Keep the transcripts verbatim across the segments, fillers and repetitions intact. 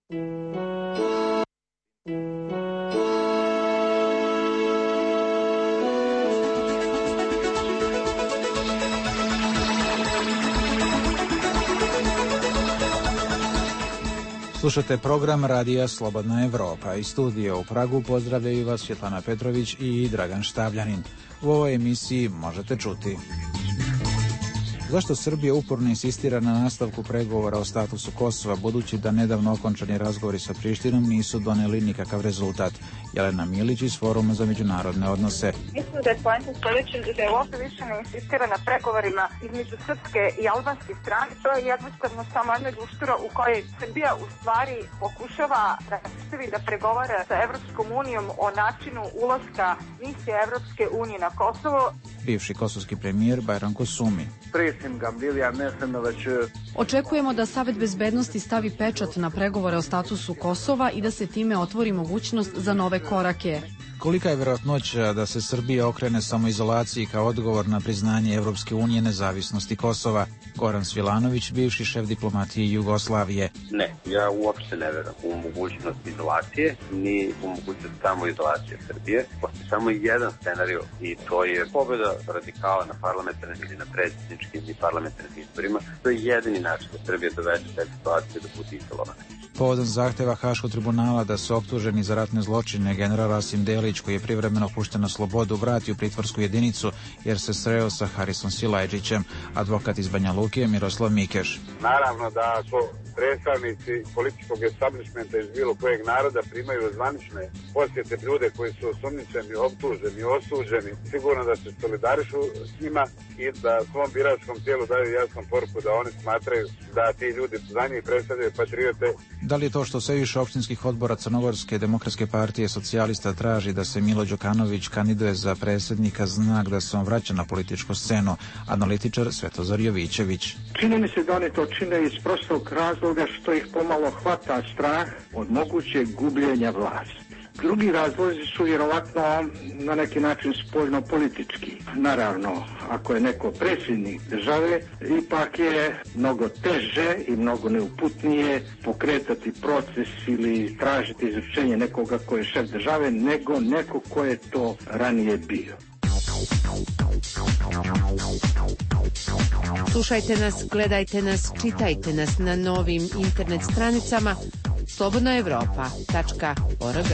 Slušate program Radija Slobodna Evropa. Iz studija u Pragu pozdravljaju vas Svetlana Petrović i Dragan Štavljanin. U ovoj emisiji možete čuti: zašto Srbija uporno insistira na nastavku pregovora o statusu Kosova, budući da nedavno okončani razgovori sa Prištinom nisu doneli nikakav rezultat? Jelena Milić iz Foruma za međunarodne odnose. Mislim da je poenta sljedeće, da je uopšte više ne insistira na pregovorima između srpske i albanske strane. To je jednostavno samo jedna ljuštura u kojoj Srbija u stvari pokušava da nastavi da pregovara sa Evropskom unijom o načinu ulaska misije Evropske unije na Kosovo. Bivši kosovski premijer Bajram Kusumi. Očekujemo da Savet bezbednosti stavi pečat na pregovore o statusu Kosova i da se time otvori mogućnost za nove korake. Kolika je vjerojatnoća da se Srbija okrene samoizolaciji kao odgovor na priznanje Evropske unije nezavisnosti Kosova? Goran Svilanović, bivši šef diplomatije Jugoslavije. Ne, ja uopšte ne verujem u mogućnost izolacije, ni u mogućnost samoizolacije Srbije. Postoji samo jedan scenarij i to je pobjeda radikala na parlamentarnim ili na predsjedničkim i parlamentarnim izborima. To je jedini način da Srbija dovede te situacije da bude izolovana. Povodom zahteva Haškog tribunala da se optuženi za ratne zločine general Rasim Delić, koji je privremeno pušten na slobodu, vrati u pritvorsku jedinicu jer se sreo sa Harisom Silajđićem. Advokat iz Banja Luke Miroslav Mikeš. Naravno da ako predstavnici političkog establishmenta iz bilo kojeg naroda primaju zvanične posjete ljude koji su osumnjičeni, optuženi, osuđeni, sigurno da se solidarišu s njima i da svom biračkom tijelu daju jasnu poruku da oni smatraju da ti ljudi za njih predstavljaju patriote. Da li je to što sve više opštinskih odbora Crnogorske demokratske partije socijalista traži da se Milo Đukanović kandiduje za predsjednika znak da se on vraća na političku scenu? Analitičar Svetozar Jovićević. Čini mi se da oni to čine iz prostog razloga što ih pomalo hvata strah od mogućeg gubljenja vlasti. Drugi razlozi su vjerovatno na neki način spoljno politički. Naravno, ako je neko predsjednik države, ipak je mnogo teže i mnogo neuputnije pokretati proces ili tražiti izručenje nekoga ko je šef države nego neko ko je to ranije bio. Slušajte nas, gledajte nas, čitajte nas na novim internet stranicama slobodna evropa tačka org.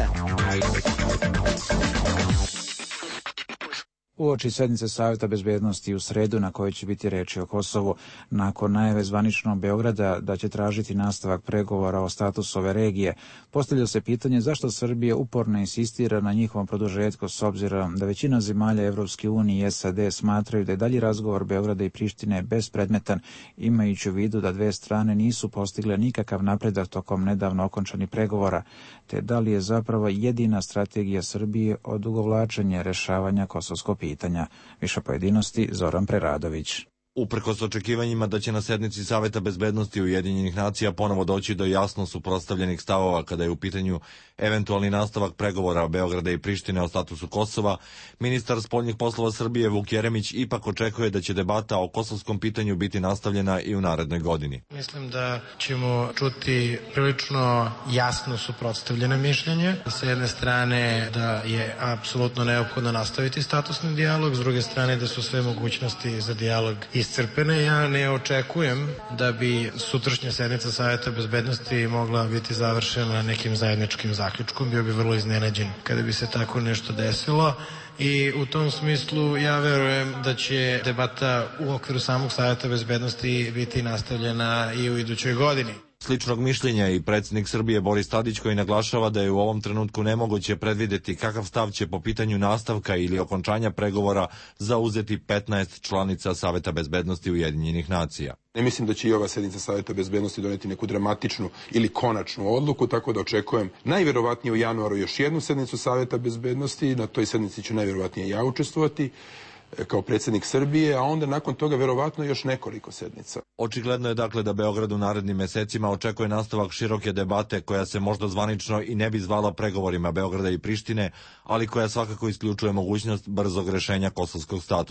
Uoči sednice Saveta bezbednosti u sredu na kojoj će biti reči o Kosovu, nakon najave zvaničnog Beograda da će tražiti nastavak pregovora o statusu ove regije, postavlja se pitanje zašto Srbija uporno insistira na njihovom produžetku, s obzirom da većina zemalja Evropske unije i S A D smatraju da je dalji razgovor Beograda i Prištine bespredmetan, imajući u vidu da dve strane nisu postigle nikakav napredak tokom nedavno okončanih pregovora, te da li je zapravo jedina strategija Srbije odugovlačenje rešavanja kosovskog pitanja. Pitanja. Više pojedinosti Zoran Preradović. Uprkos očekivanjima da će na sednici Saveta bezbednosti Ujedinjenih nacija ponovo doći do jasno suprotstavljenih stavova kada je u pitanju eventualni nastavak pregovora Beograda i Prištine o statusu Kosova, ministar spoljnih poslova Srbije Vuk Jeremić ipak očekuje da će debata o kosovskom pitanju biti nastavljena i u narednoj godini. Mislim da ćemo čuti prilično jasno suprotstavljene mišljenje. S jedne strane da je apsolutno neophodno nastaviti statusni dijalog, s druge strane da su sve mogućnosti za dijalog iscrpene. Ja ne očekujem da bi sutrašnja sednica Saveta bezbednosti mogla biti završena nekim zajedničkim zaključkom. Bio bi vrlo iznenađen kada bi se tako nešto desilo. I u tom smislu ja verujem da će debata u okviru samog Saveta bezbednosti biti nastavljena i u idućoj godini. Sličnog mišljenja i predsjednik Srbije Boris Tadić, koji naglašava da je u ovom trenutku nemoguće predvideti kakav stav će po pitanju nastavka ili okončanja pregovora zauzeti petnaest članica Saveta bezbednosti Ujedinjenih nacija. Ne mislim da će i ova sednica Saveta bezbednosti doneti neku dramatičnu ili konačnu odluku, tako da očekujem najvjerovatnije u januaru još jednu sednicu Saveta bezbednosti. Na toj sednici ću najvjerovatnije ja učestvovati kao predsjednik Srbije, a onda nakon toga verovatno još nekoliko sednica. Očigledno je dakle da Beograd u narednim mesecima očekuje nastavak široke debate koja se možda zvanično i ne bi zvala pregovorima Beograda i Prištine, ali koja svakako isključuje mogućnost brzog rešenja kosovskog statusa.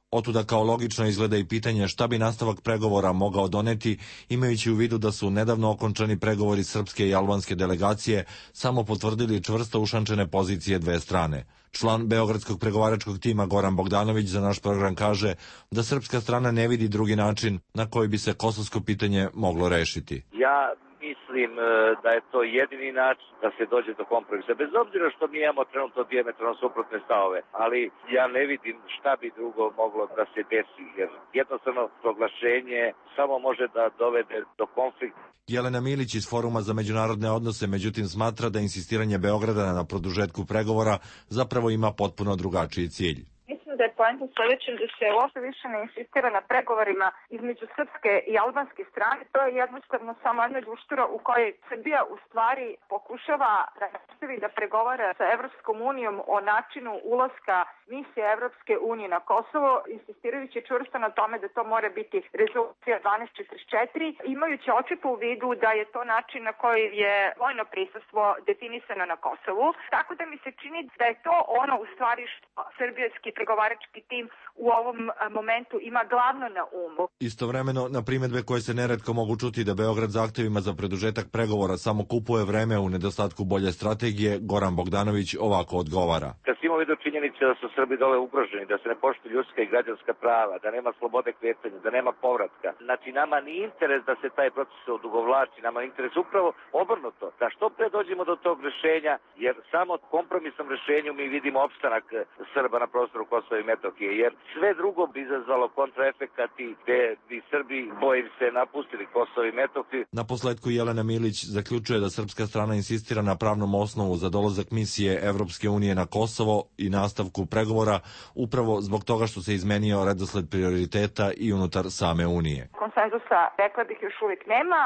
Otuda kao logično izgleda i pitanje šta bi nastavak pregovora mogao doneti, imajući u vidu da su nedavno okončani pregovori srpske i albanske delegacije samo potvrdili čvrsto ušančene pozicije dve strane. Član beogradskog pregovaračkog tima Goran Bogdanović za naš program kaže da srpska strana ne vidi drugi način na koji bi se kosovsko pitanje moglo rešiti. Ja mislim da je to jedini način da se dođe do kompromisa. Bez obzira što mi imamo trenutno dijametralno suprotne stavove, ali ja ne vidim šta bi drugo moglo da se desi, jer jednostavno proglašenje samo može da dovede do konflikta. Jelena Milić iz Foruma za međunarodne odnose međutim smatra da insistiranje Beograda na produžetku pregovora zapravo ima potpuno drugačiji cilj. Da je poenta u sledećem da se uopšte više ne insistira na pregovorima između srpske i albanske strane. To je jednostavno samo jedna ljuštura u kojoj Srbija u stvari pokušava da nastavi da pregovara sa Evropskom unijom o načinu ulaska misije Evropske unije na Kosovo, insistirajući čvrsto na tome da to mora biti rezolucija dvanaest četrdeset četiri, imajući očito u vidu da je to način na koji je vojno prisustvo definisano na Kosovu. Tako da mi se čini da je to ono u stvari što srbijski pregovarač tim u ovom momentu ima glavno na umu. Istovremeno, na primedbe koje se neretko mogu čuti da Beograd zahtevima za produžetak pregovora samo kupuje vreme u nedostatku bolje strategije, Goran Bogdanović ovako odgovara. Kad si imao vidio činjenice da su Srbi dole ugroženi, da se ne poštuju ljudska i građanska prava, da nema slobode kretanja, da nema povratka, znači nama nije interes da se taj proces odugovlači, nama je interes upravo obrnuto, da što pre dođemo do tog rešenja, jer samo kompromisnom rešenju mi vidimo opstanak Srba na prostoru Kosova i Metohije, jer sve drugo bi izazvalo kontraefekat i gde bi Srbi bojim se napustili Kosovo i Metohiju. Na posledku Jelena Milić zaključuje da srpska strana insistira na pravnom osnovu za dolazak misije Evropske unije na Kosovo i nastavku pregovora upravo zbog toga što se izmenio redosled prioriteta i unutar same Unije. Konsenzusa, rekla bih, još uvijek nema,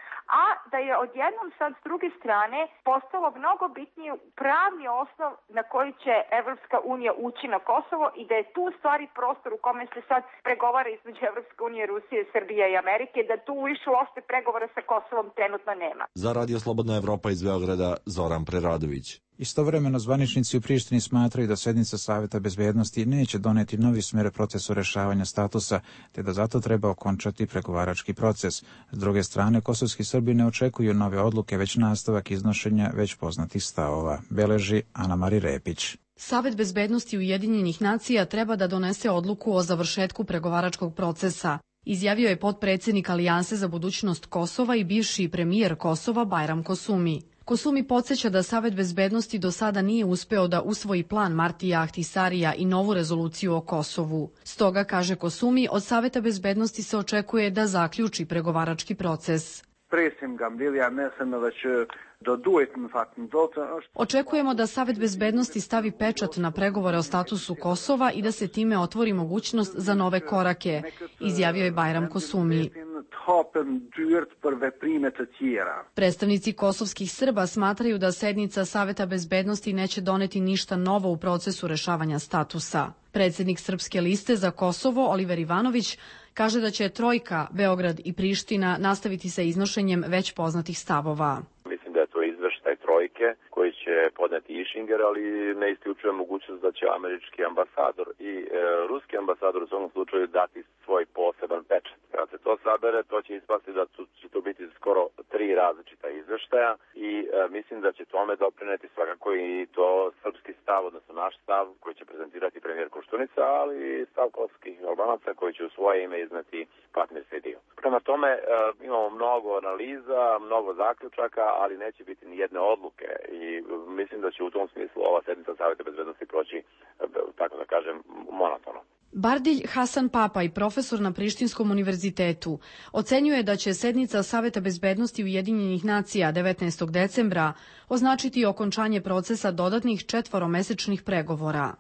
a da je odjednom sad s druge strane postalo mnogo bitnije pravni osnov na koji će Evropska unija ući na Kosovo i da je tu stvari prostor u kome se sad pregovara između Evropske unije, Rusije, Srbije i Amerike, da tu više uopšte pregovora sa Kosovom trenutno nema. Za Radio Slobodna Evropa iz Beograda, Zoran Preradović. Istovremeno zvaničnici u Prištini smatraju da sednica Saveta bezbednosti neće doneti novi smer procesu rešavanja statusa, te da zato treba okončati pregovarački proces. S druge strane, kosovski Srbi ne očekuju nove odluke, već nastavak iznošenja već poznatih stavova, beleži Ana Mari Repić. Savet bezbednosti Ujedinjenih nacija treba da donese odluku o završetku pregovaračkog procesa, izjavio je potpredsednik Alijanse za budućnost Kosova i bivši premijer Kosova Bajram Kosumi. Kosumi podsjeća da Savet bezbednosti do sada nije uspeo da usvoji plan Martija Ahtisarija i novu rezoluciju o Kosovu. Stoga, kaže Kosumi, od Saveta bezbednosti se očekuje da zaključi pregovarački proces. Očekujemo da Savet bezbednosti stavi pečat na pregovore o statusu Kosova i da se time otvori mogućnost za nove korake, izjavio je Bajram Kosumi. Predstavnici kosovskih Srba smatraju da sednica Saveta bezbednosti neće doneti ništa novo u procesu rešavanja statusa. Predsednik Srpske liste za Kosovo, Oliver Ivanović, kaže da će Trojka, Beograd i Priština nastaviti sa iznošenjem već poznatih stavova. Mislim da je to izveštaj Trojke koji će podneti Išinger, ali ne isključuje mogućnost da će američki ambasador i e, ruski ambasador u svom slučaju dati svoj poseban pečat. Kad se to sabere, to će ispasti da će to biti skoro tri različita izveštaja i e, mislim da će tome doprineti svakako i to srpski stav, odnosno naš stav koji će prezentirati premijer Koštunica, ali i stav kosovskih Albanaca koji će u svoje ime izneti partnerski dio. Prema tome e, imamo mnogo analiza, mnogo zaključaka, ali neće biti ni jedne odluke i mislim da će u tom smislu ova sednica Saveta bezbednosti proći, tako da kažem, monotono. Bardilj Hasan Papaj, profesor na Prištinskom univerzitetu, ocenjuje da će sednica Saveta bezbednosti Ujedinjenih nacija devetnaestog decembra označiti okončanje procesa dodatnih četvoromesečnih pregovora.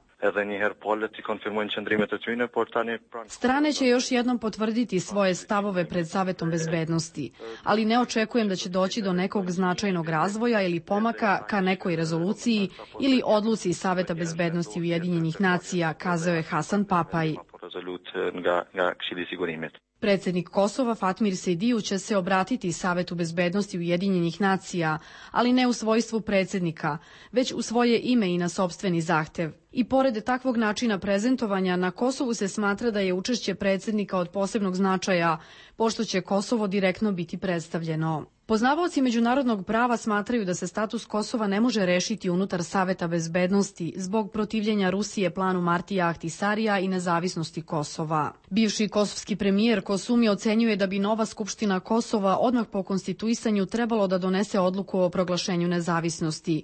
Strane će još jednom potvrditi svoje stavove pred Savetom bezbednosti, ali ne očekujem da će doći do nekog značajnog razvoja ili pomaka ka nekoj rezoluciji ili odluci Saveta bezbednosti Ujedinjenih nacija, kazao je Hasan Papaj. Predsednik Kosova Fatmir Sejdiju će se obratiti Savetu bezbednosti Ujedinjenih nacija, ali ne u svojstvu predsednika, već u svoje ime i na sopstveni zahtev. I pored takvog načina prezentovanja, na Kosovu se smatra da je učešće predsednika od posebnog značaja, pošto će Kosovo direktno biti predstavljeno. Poznavaoci međunarodnog prava smatraju da se status Kosova ne može rešiti unutar Saveta bezbednosti zbog protivljenja Rusije planu Martija Ahtisarija i nezavisnosti Kosova. Bivši kosovski premijer Kosumi ocenjuje da bi nova Skupština Kosova odmah po konstituisanju trebalo da donese odluku o proglašenju nezavisnosti.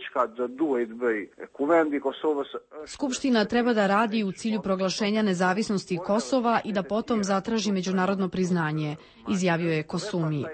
Skupština treba da radi u cilju proglašenja nezavisnosti Kosova i da potom zatraži međunarodno priznanje, izjavio je Kosumi.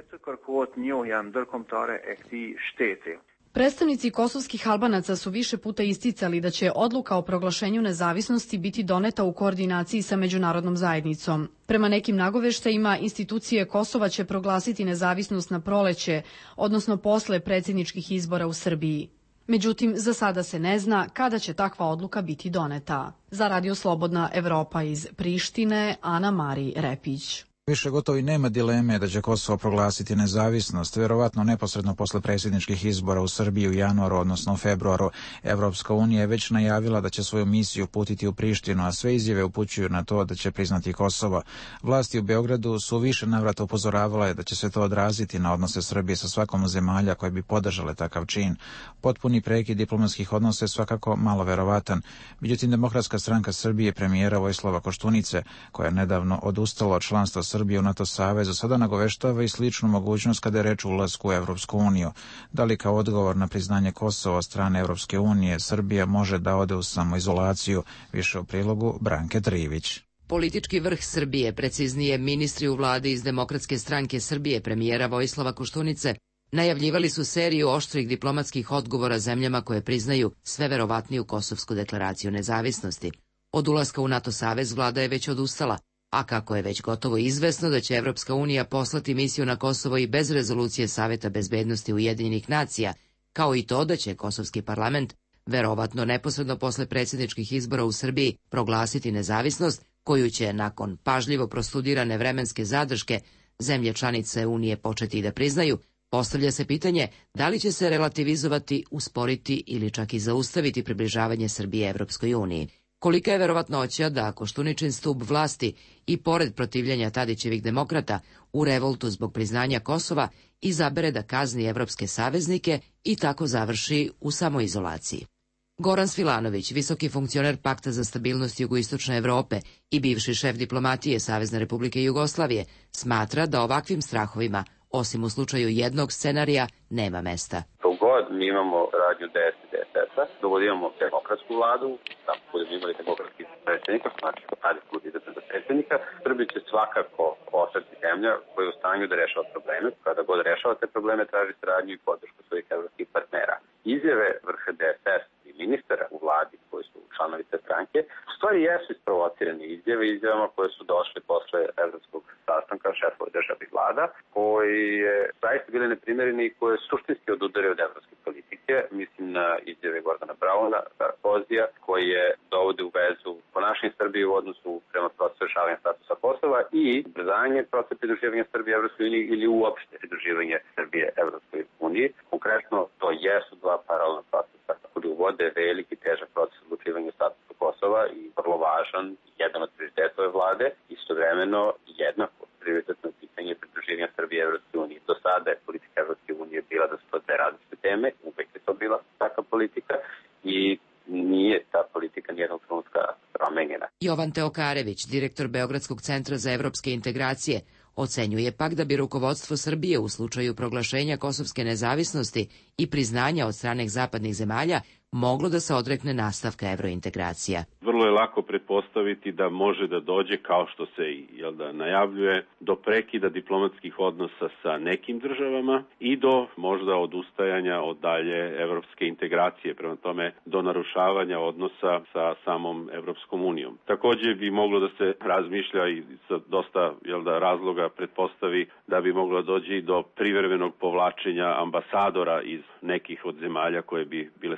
Predstavnici kosovskih Albanaca su više puta isticali da će odluka o proglašenju nezavisnosti biti doneta u koordinaciji sa međunarodnom zajednicom. Prema nekim nagoveštajima, institucije Kosova će proglasiti nezavisnost na proleće, odnosno posle predsjedničkih izbora u Srbiji. Međutim, za sada se ne zna kada će takva odluka biti doneta. Za Radio Slobodna Evropa iz Prištine, Ana Mari Repić. Više gotovo i nema dileme da će Kosovo proglasiti nezavisnost, vjerovatno neposredno posle predsjedničkih izbora u Srbiji u januaru, odnosno u februaru. Evropska unija je već najavila da će svoju misiju uputiti u Prištinu, a sve izjave upućuju na to da će priznati Kosovo. Vlasti u Beogradu su više navrata upozoravale da će se to odraziti na odnose Srbije sa svakom zemalja koje bi podržale takav čin. Potpuni prekid diplomatskih odnosa je svakako malo verovatan. Međutim, Demokratska stranka Srbije premijera Vojislava Koštunice, koja je nedavno odustala od članstva Srbije u NATO savezu, sada nagoveštava i sličnu mogućnost kada je reč o ulasku u Evropsku uniju. Da li kao odgovor na priznanje Kosova od strane Evropske unije Srbija može da ode u samoizolaciju? Više u prilogu Branke Trivić. Politički vrh Srbije, preciznije ministri u vladi iz Demokratske stranke Srbije premijera Vojislava Koštunice, najavljivali su seriju oštrih diplomatskih odgovora zemljama koje priznaju sve verovatniju Kosovsku deklaraciju nezavisnosti. Od ulaska u NATO savez vlada je već odustala, a kako je već gotovo izvesno da će Evropska unija poslati misiju na Kosovo i bez rezolucije Saveta bezbednosti Ujedinjenih nacija, kao i to da će kosovski parlament, verovatno neposredno posle predsjedničkih izbora u Srbiji, proglasiti nezavisnost, koju će, nakon pažljivo prostudirane vremenske zadrške, zemlje članice Unije početi da priznaju, postavlja se pitanje da li će se relativizovati, usporiti ili čak i zaustaviti približavanje Srbije Evropskoj uniji. Kolika je verovatnoća da Koštuničin stup vlasti i pored protivljenja Tadićevih demokrata u revoltu zbog priznanja Kosova izabere da kazni evropske saveznike i tako završi u samoizolaciji. Goran Svilanović, visoki funkcioner Pakta za stabilnost Jugoistočne Evrope i bivši šef diplomatije Savezne Republike Jugoslavije, smatra da ovakvim strahovima, osim u slučaju jednog scenarija, nema mesta. God mi imamo radnju D S i D S S-a, dogod imamo demokratsku vladu, tako budemo imali demokratski predsjednika, znači kada bude izabran za predsjednika, Srbija će svakako ostati zemlja koja je u stanju da rešava probleme. Kada god rešava te probleme, traži saradnju i podršku svojih evropskih partnera. Izjave vrha D S S i ministara u vladi koji su članovi te stranke, u stvari jesu isprovocirane izjave, izjavama koje su došle posle evropskog sastanka šefova država i vlada, koji je zaista bile neprimerene i koje suštinski odudare od evropske politike. Mislim na izjave Gordana Brauna, Sarkozija, koji je dovode u vezu ponašanje Srbije u odnosu prema procesu rešavanja statusa Kosova i ubrzanje procesa pridruživanja Srbije Evropskoj uniji ili uopšte pridruživanje Srbije Evropskoj uniji. Konkretno, to jesu dva paralelna procesa koji uvode veliki težak proces odlučivanja statusa Kosova i vrlo važan, jedan od prioriteta ove vlade, istovremeno jednako prioritetno pitanje pridruživanja Srbije Evropske unije. Do sada je politika Evropske unije bila da su to dve različite teme, uvek je to bila takva politika i nije ta politika nijednog trenutka promenjena. Jovan Teokarević, direktor Beogradskog centra za evropske integracije, ocenjuje pak da bi rukovodstvo Srbije u slučaju proglašenja kosovske nezavisnosti i priznanja od strane zapadnih zemalja moglo da se odrekne nastavka evrointegracija. Vrlo je lako pretpostaviti da može da dođe, kao što se jel da, najavljuje, do prekida diplomatskih odnosa sa nekim državama i do možda odustajanja od dalje evropske integracije, prema tome do narušavanja odnosa sa samom Evropskom unijom. Takođe bi moglo da se razmišlja i sa dosta jel da, razloga pretpostavi da bi moglo doći i do privremenog povlačenja ambasadora iz nekih od zemalja koje bi bile spremne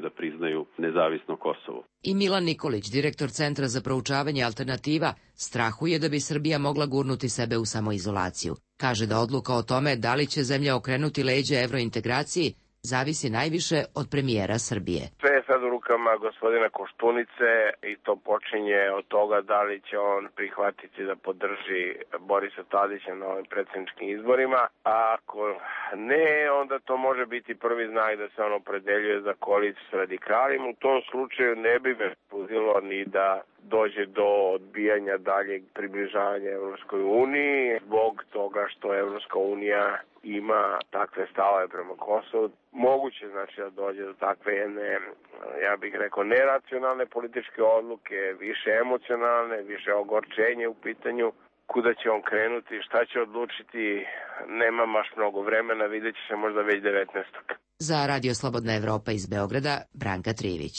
da priznaju nezavisno Kosovo. I Milan Nikolić, direktor Centra za proučavanje alternativa, strahuje da bi Srbija mogla gurnuti sebe u samoizolaciju. Kaže da odluka o tome da li će zemlja okrenuti leđa evrointegraciji zavisi najviše od premijera Srbije. Sve je sad u rukama gospodina Koštunice i to počinje od toga da li će on prihvatiti da podrži Borisa Tadića na ovim predsjedničkim izborima, a ako ne, onda to može biti prvi znak da se on opredeljuje za koaliciju s radikalima. U tom slučaju ne bi me puzilo ni da dođe do odbijanja daljeg približavanja Evropskoj uniji zbog toga što Evropska unija ima takve stavove prema Kosovu. Moguće znači da dođe do takve jedne, ja bih rekao, neracionalne političke odluke, više emocionalne, više ogorčenje u pitanju. Kuda će on krenuti, šta će odlučiti, nema baš mnogo vremena, vidjet će se možda već devetnaestog Za Radio Slobodna Evropa iz Beograda, Branka Trivić.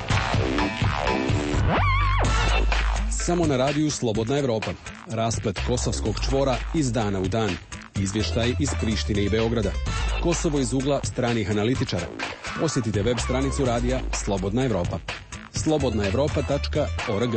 Samo na radiju Slobodna Evropa. Rasplet kosovskog čvora iz dana u dan. Izvještaj iz Prištine i Beograda. Kosovo iz ugla stranih analitičara. Posjetite web stranicu radija Slobodna Evropa. slobodna evropa tačka org.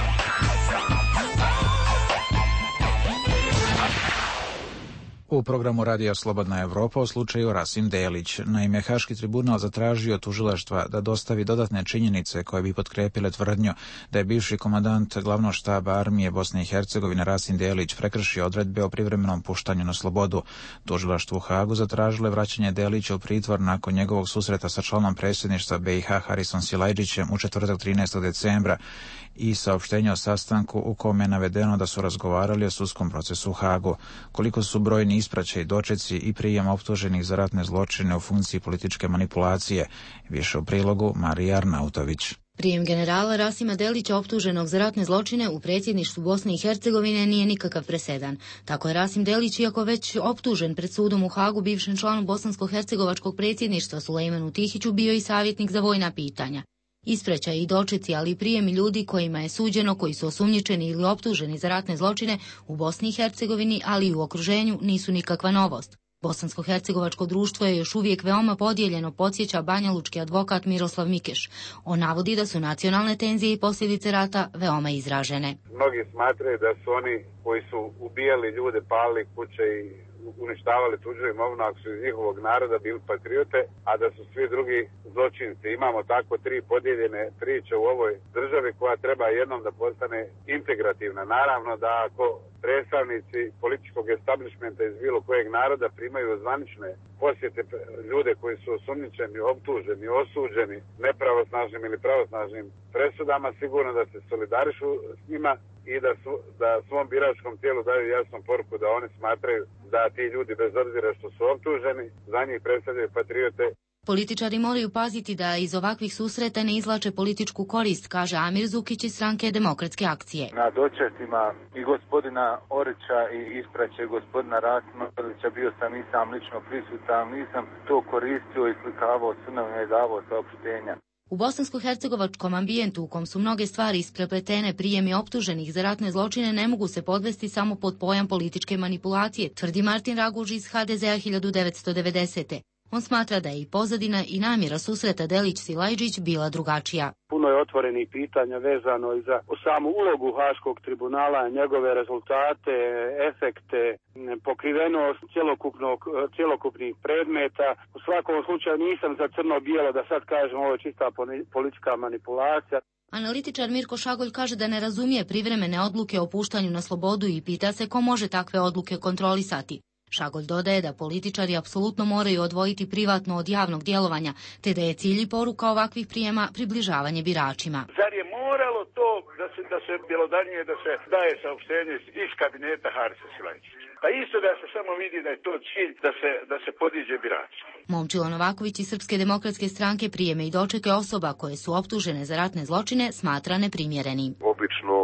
U programu Radija Slobodna Evropa o slučaju Rasim Delić. Naime, Haški tribunal zatražio tužilaštva da dostavi dodatne činjenice koje bi potkrepile tvrdnju da je bivši komandant glavnog štaba armije Bosne i Hercegovine Rasim Delić prekršio odredbe o privremenom puštanju na slobodu. Tužilaštvo u Hagu zatražilo je vraćanje Delića u pritvor nakon njegovog susreta sa članom predsjedništva B i H Harisom Silajđićem u četvrtak trinaestog decembra i saopštenje o sastanku u kome je navedeno da su razgovarali o sudskom procesu u Hagu. Koliko su brojni ispraćaj, dočeci i prijem optuženih za ratne zločine u funkciji političke manipulacije. Više u prilogu Marija Arnautović. Prijem generala Rasima Delića optuženog za ratne zločine u predsjedništvu Bosne i Hercegovine nije nikakav presedan. Tako je Rasim Delić, iako već optužen pred sudom u Hagu, bivšem članu bosansko-hercegovačkog predsjedništva Sulejmanu Tihiću bio i savjetnik za vojna pitanja. Ispraćaj i dočeci, ali i prijemi ljudi kojima je suđeno, koji su osumnjičeni ili optuženi za ratne zločine u Bosni i Hercegovini, ali i u okruženju, nisu nikakva novost. Bosansko-hercegovačko društvo je još uvijek veoma podijeljeno, podsjeća banjalučki advokat Miroslav Mikeš. On navodi da su nacionalne tenzije i posljedice rata veoma izražene. Mnogi smatraju da su oni koji su ubijali ljude, palili kuće i uništavali tuđu imovinu, ako su iz njihovog naroda bili patriote, a da su svi drugi zločinci. Imamo tako tri podijeljene priče u ovoj državi koja treba jednom da postane integrativna. Naravno da ako predstavnici političkog establishmenta iz bilo kojeg naroda primaju zvanične posjete ljude koji su osumnjičeni, optuženi, osuđeni nepravosnažnim ili pravosnažnim presudama, sigurno da se solidarišu s njima i da, su, da svom biračkom tijelu daju jasnu poruku da oni smatraju da ti ljudi, bez obzira što su optuženi, za njih predstavljaju patriote. Političari moraju paziti da iz ovakvih susreta ne izvlače političku korist, kaže Amir Zukić iz stranke Demokratske akcije. Na dočecima i gospodina Orića i ispraće gospodina Rasima Delića bio sam i sam lično prisutan, nisam to koristio i slikavao crnovima i davao saopštenja. U bosansko-hercegovačkom ambijentu u kom su mnoge stvari isprepletene, prijemi optuženih za ratne zločine ne mogu se podvesti samo pod pojam političke manipulacije, tvrdi Martin Raguž iz H D Z A hiljadu devetsto devedesete. On smatra da je i pozadina i namjera susreta Delić-Silajđić bila drugačija. Puno je otvorenih pitanja vezano i za samu ulogu Haškog tribunala, njegove rezultate, efekte, pokrivenost cjelokupnog, cjelokupnih predmeta. U svakom slučaju nisam za crno-bijelo da sad kažem ovo je čista politička manipulacija. Analitičar Mirko Šagolj kaže da ne razumije privremene odluke o puštanju na slobodu i pita se ko može takve odluke kontrolisati. Šagolj dodaje da političari apsolutno moraju odvojiti privatno od javnog djelovanja, te da je cilj i poruka ovakvih prijema približavanje biračima. Zar je moralo to da se, da se bjelodanjuje, da se daje saopštenje iz kabineta Harisa Silajđića? Pa isto da se samo vidi da je to cilj da se, da se podiđe birači. Momčilo Novaković iz Srpske demokratske stranke prijeme i dočeke osoba koje su optužene za ratne zločine smatra neprimjerenim. Obično ovakvi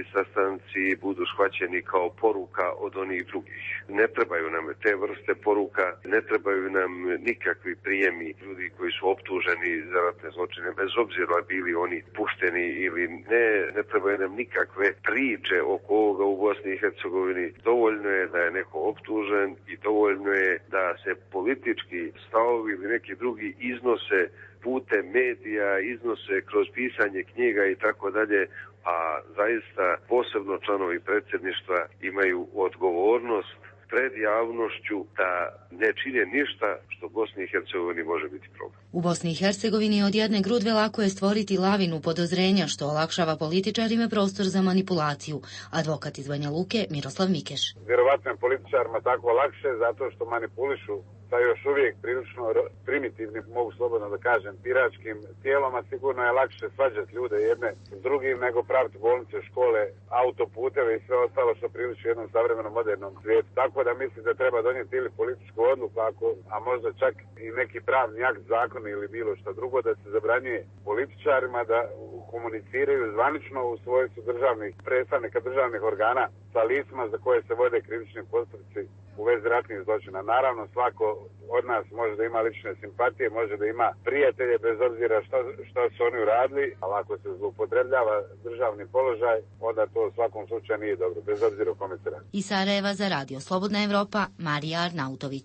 ti sastanci budu shvaćeni kao poruka od onih drugih. Ne trebaju nam te vrste poruka, ne trebaju nam nikakvi prijemi ljudi koji su optuženi za ratne zločine, bez obzira bili oni pušteni ili ne, ne trebaju nam nikakve priče oko ovoga u Bosni i Hercegovini. Dovoljno je da je neko optužen i dovoljno je da se politički stavovi ili neki drugi iznose putem medija, iznose kroz pisanje knjiga i tako dalje, a zaista posebno članovi predsjedništva imaju odgovornost pred javnošću da ne čine ništa što Bosni i Hercegovini može biti problem. U Bosni i Hercegovini od jedne grudve lako je stvoriti lavinu podozrenja što olakšava političarima prostor za manipulaciju. Advokat iz Banja Luke Miroslav Mikeš. Vjerovatno je političarima tako lakše zato što manipulišu sa još uvijek prilično primitivnim, mogu slobodno da kažem, piračkim tijelom, a sigurno je lakše svađati ljude jedne s drugim nego praviti bolnice, škole, autoputeve i sve ostalo što priliči jednom savremenom modernom svijetu. Tako da mislim da treba donijeti ili političku odluku, ako, a možda čak i neki pravni akt, zakon ili bilo što drugo, da se zabranjuje političarima da komuniciraju zvanično u svojstvu državnih predstavnika državnih organa sa licima za koje se vode krivični postupci u vezi ratnih zločina. Naravno, svako od nas može da ima lične simpatije, može da ima prijatelje bez obzira što, što su oni uradili, ali ako se zloupotrebljava državni položaj, onda to u svakom slučaju nije dobro, bez obzira o kome se radi. Iz Sarajeva za Radio Slobodna Evropa, Marija Arnautović.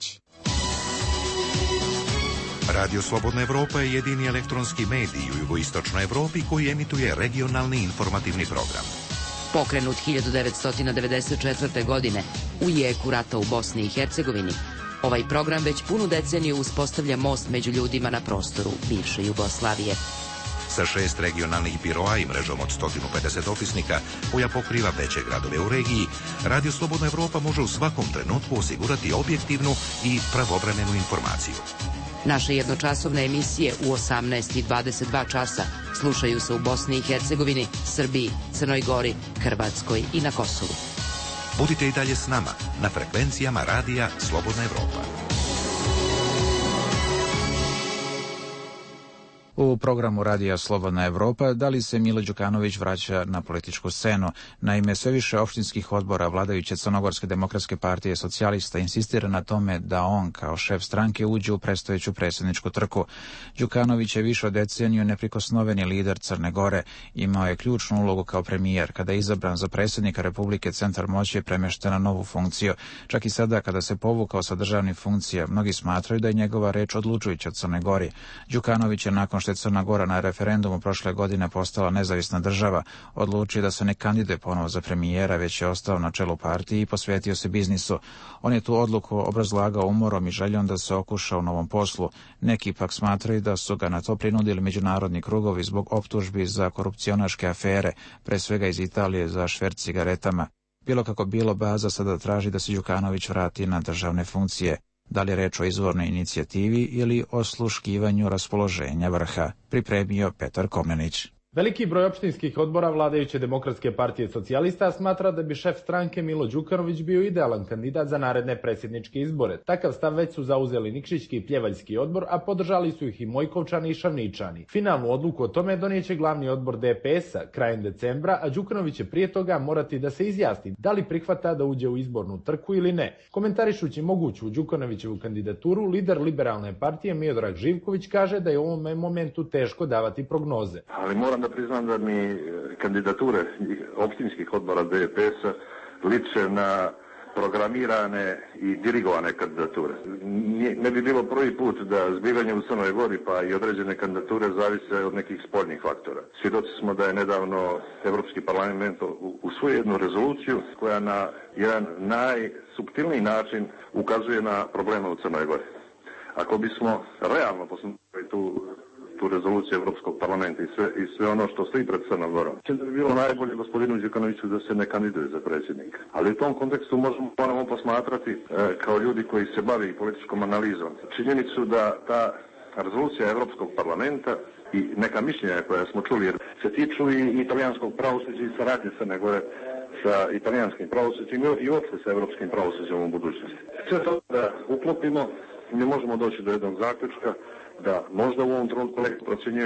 Radio Slobodna Evropa je jedini elektronski medij u jugoistočnoj Evropi koji emituje regionalni informativni program. Pokrenut hiljadu devetsto devedeset četvrte. godine u jeku rata u Bosni i Hercegovini, ovaj program već punu deceniju uspostavlja most među ljudima na prostoru bivše Jugoslavije. Sa šest regionalnih biroa i mrežom od sto pedeset opisnika koja pokriva veće gradove u regiji, Radio Slobodna Evropa može u svakom trenutku osigurati objektivnu i pravovremenu informaciju. Naše jednočasovne emisije u osamnaest i dvadeset dva časa slušaju se u Bosni i Hercegovini, Srbiji, Crnoj Gori, Hrvatskoj i na Kosovu. Budite i dalje s nama na frekvencijama Radija Slobodna Evropa. U programu Radija Slobodna Evropa da li se Milo Đukanović vraća na političku scenu. Naime, sve više opštinskih odbora vladajuće Crnogorske demokratske partije socijalista insistira na tome da on kao šef stranke uđe u predstojeću predsjedničku trku. Đukanović je više od deceniju neprikosnoveni lider Crne Gore. Imao je ključnu ulogu kao premijer. Kada je izabran za predsjednika Republike, centar moći je premješten na novu funkciju. Čak i sada kada se povukao sa državnih funkcija, mnogi smatraju da je njegova reč odlučujuća Crne Gori. Đukanović je nakon što je Crna Gora na referendumu prošle godine postala nezavisna država, odlučio da se ne kandiduje ponovo za premijera, već je ostao na čelu partije i posvetio se biznisu. On je tu odluku obrazlagao umorom i željom da se okuša u novom poslu. Neki pak smatraju da su ga na to prinudili međunarodni krugovi zbog optužbi za korupcionaške afere, pre svega iz Italije za šverc cigaretama. Bilo kako bilo, baza sada traži da se Đukanović vrati na državne funkcije. Da li je reč o izvornoj inicijativi ili osluškivanju raspoloženja vrha, pripremio Petar Komnenić. Veliki broj opštinskih odbora vladajuće Demokratske partije socijalista smatra da bi šef stranke Milo Đukanović bio idealan kandidat za naredne predsjedničke izbore. Takav stav već su zauzeli Nikšićki i Pljevaljski odbor, a podržali su ih i Mojkovčani i Šavničani. Finalnu odluku o tome donijeće glavni odbor D P S-a krajem decembra, a Đukanović će prije toga morati da se izjasni da li prihvata da uđe u izbornu trku ili ne. Komentarišući moguću Đukanovićevu kandidaturu, lider liberalne partije Miodrag Živković kaže da je u ovom momentu teško davati prognoze. Ali moram da priznam da mi kandidature opštinskih odbora D P S-a liče na programirane i dirigovane kandidature. Ne bi bilo prvi put da zbivanje u Crnoj Gori pa i određene kandidature zavise od nekih spoljnih faktora. Svjedoci smo da je nedavno Evropski parlament usvojio jednu rezoluciju koja na jedan najsuptilniji način ukazuje na probleme u Crnoj Gori. Ako bismo realno posmatrali tu tu rezoluciju Evropskog parlamenta i sve, i sve ono što stoji pred Crnom Gorom. Če da bi bilo najbolje gospodinu Đukanoviću da se ne kandiduje za predsjednika. Ali u tom kontekstu možemo ponovno posmatrati e, kao ljudi koji se bavi političkom analizom činjenicu da ta rezolucija Evropskog parlamenta i neka mišljenja koja smo čuli jer se tiču i italijanskog pravosuđa i saradnje Crne Gore sa italijanskim pravosuđem i uopšte sa evropskim pravosuđem u budućnosti. Sve to da uklopimo, mi možemo doći do jednog zaključka da možda u ovom trenutku neko procjenjuje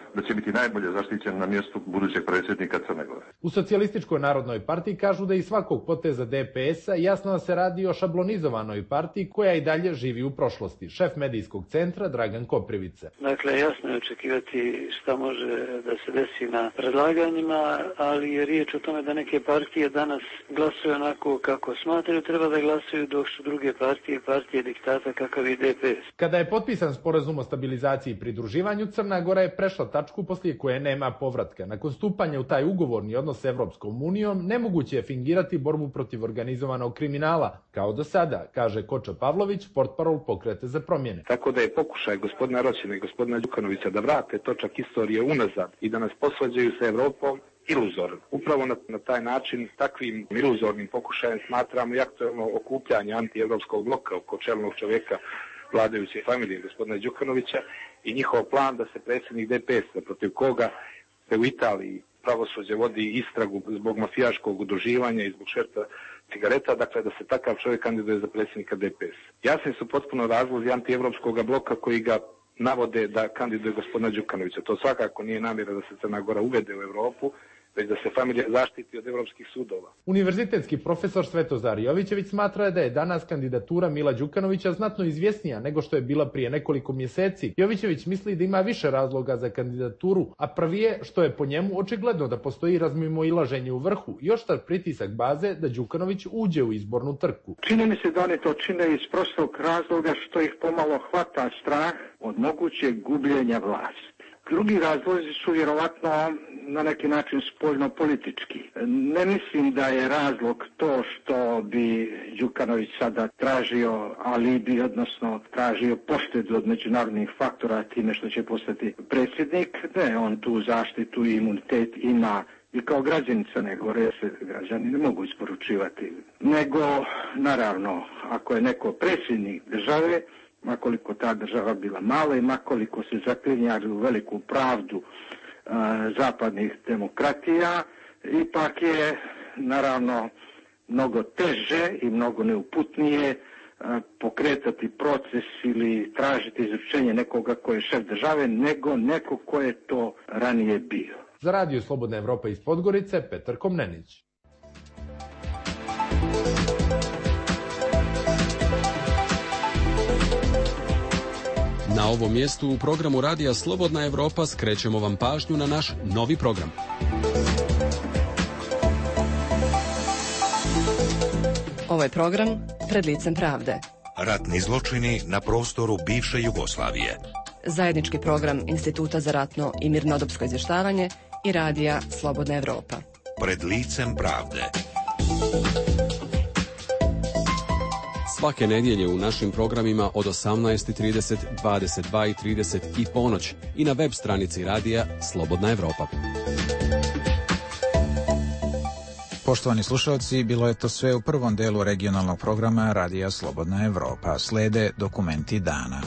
da će biti najbolje zaštićen na mjestu budućeg predsjednika Crne Gore. U Socijalističkoj narodnoj partiji kažu da iz svakog poteza D P S-a jasno da se radi o šablonizovanoj partiji koja i dalje živi u prošlosti. Šef medijskog centra Dragan Koprivica. Dakle, jasno je očekivati šta može da se desi na predlaganjima, ali je riječ o tome da neke partije danas glasuju onako kako smatraju treba da glasuju, dok su druge partije, partije diktata kakav je D P S. Kada je potpisan sporazum o stabilizaciji i pridruživanju, Crna Gora je prešla tačku poslije koje nema povratka. Nakon stupanja u taj ugovorni odnos s Evropskom unijom, nemoguće je fingirati borbu protiv organizovanog kriminala, kao do sada, kaže Koča Pavlović, portparol Pokreta za promjene. Tako da je pokušaj gospodina Roćina i gospodina Đukanovića da vrate točak istorije unazad i da nas posvađaju sa Evropom iluzoran. Upravo na, na taj način, takvim iluzornim pokušajem smatramo i aktualno okupljanje antievropskog bloka oko čelnog čovjeka vladajuće familije gospodina Đukanovića i njihov plan da se predsjednik D P S-a, protiv koga se u Italiji pravosuđe vodi istragu zbog mafijaškog udruživanja i zbog šverca cigareta, dakle da se takav čovjek kandiduje za predsjednika D P S. Jasni su potpuno razlozi antievropskog bloka koji ga navode da kandiduje gospodina Đukanovića. To svakako nije namjera da se Crna Gora uvede u Europu, već da se familija zaštiti od evropskih sudova. Univerzitetski profesor Svetozar Jovićević smatra da je danas kandidatura Mila Đukanovića znatno izvjesnija nego što je bila prije nekoliko mjeseci. Jovićević misli da ima više razloga za kandidaturu, a prvi je što je po njemu očigledno da postoji razmimoilaženje u vrhu i oštar pritisak baze da Đukanović uđe u izbornu trku. Čini mi se da oni to čine iz prostog razloga što ih pomalo hvata strah od mogućeg gubljenja vlasti. Drugi razlozi su vjerovatno na neki način spoljno-politički. Ne mislim da je razlog to što bi Đukanović sada tražio alibi, odnosno tražio poštedu od međunarodnih faktora time što će postati predsjednik. Ne, on tu zaštitu i imunitet ima i kao građanin Crne Gore se građani ne mogu isporučivati. Nego, naravno, ako je neko predsjednik države, makoliko ta država bila mala i makoliko se zaklinjali u veliku pravdu a, zapadnih demokratija, ipak je naravno mnogo teže i mnogo neuputnije a, pokretati proces ili tražiti izručenje nekoga ko je šef države nego neko ko je to ranije bio. Za Radio Slobodna Evropa iz Podgorice, Petar Komnenić. Na ovom mjestu u programu Radija Slobodna Evropa skrećemo vam pažnju na naš novi program. Ovo je program Pred licem pravde. Ratni zločini na prostoru bivše Jugoslavije. Zajednički program Instituta za ratno i mirnodopsko izvještavanje i Radija Slobodna Evropa. Pred licem pravde. Svake nedjelje u našim programima od osamnaest i trideset, dvadeset dva i trideset i ponoć i na web stranici radija Slobodna Evropa. Poštovani slušalci, bilo je to sve u prvom delu regionalnog programa Radija Slobodna Evropa. Slede dokumenti dana.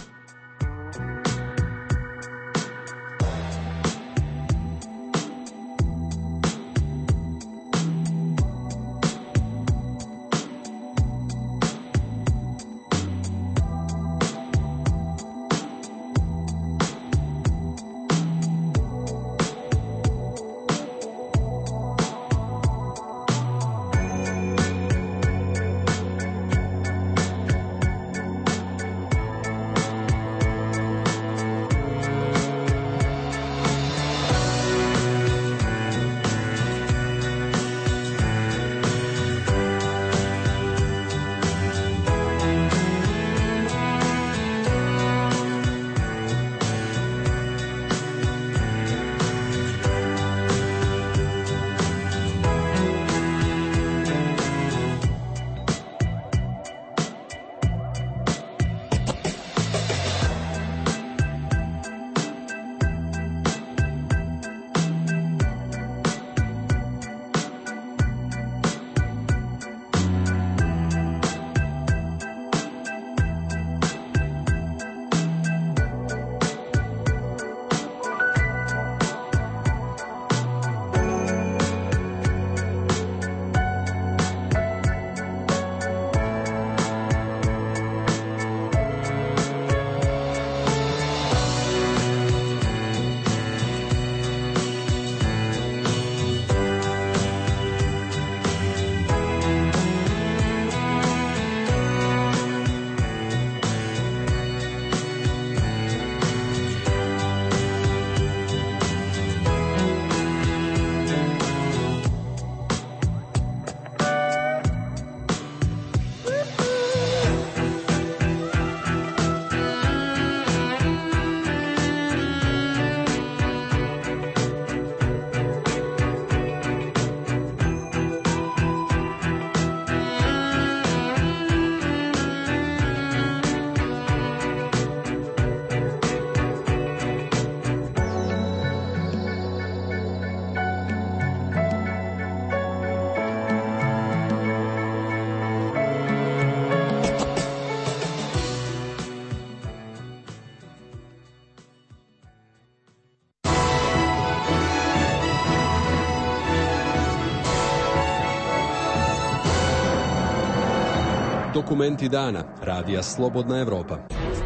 Dokumenti dana. Radija Slobodna Evropa.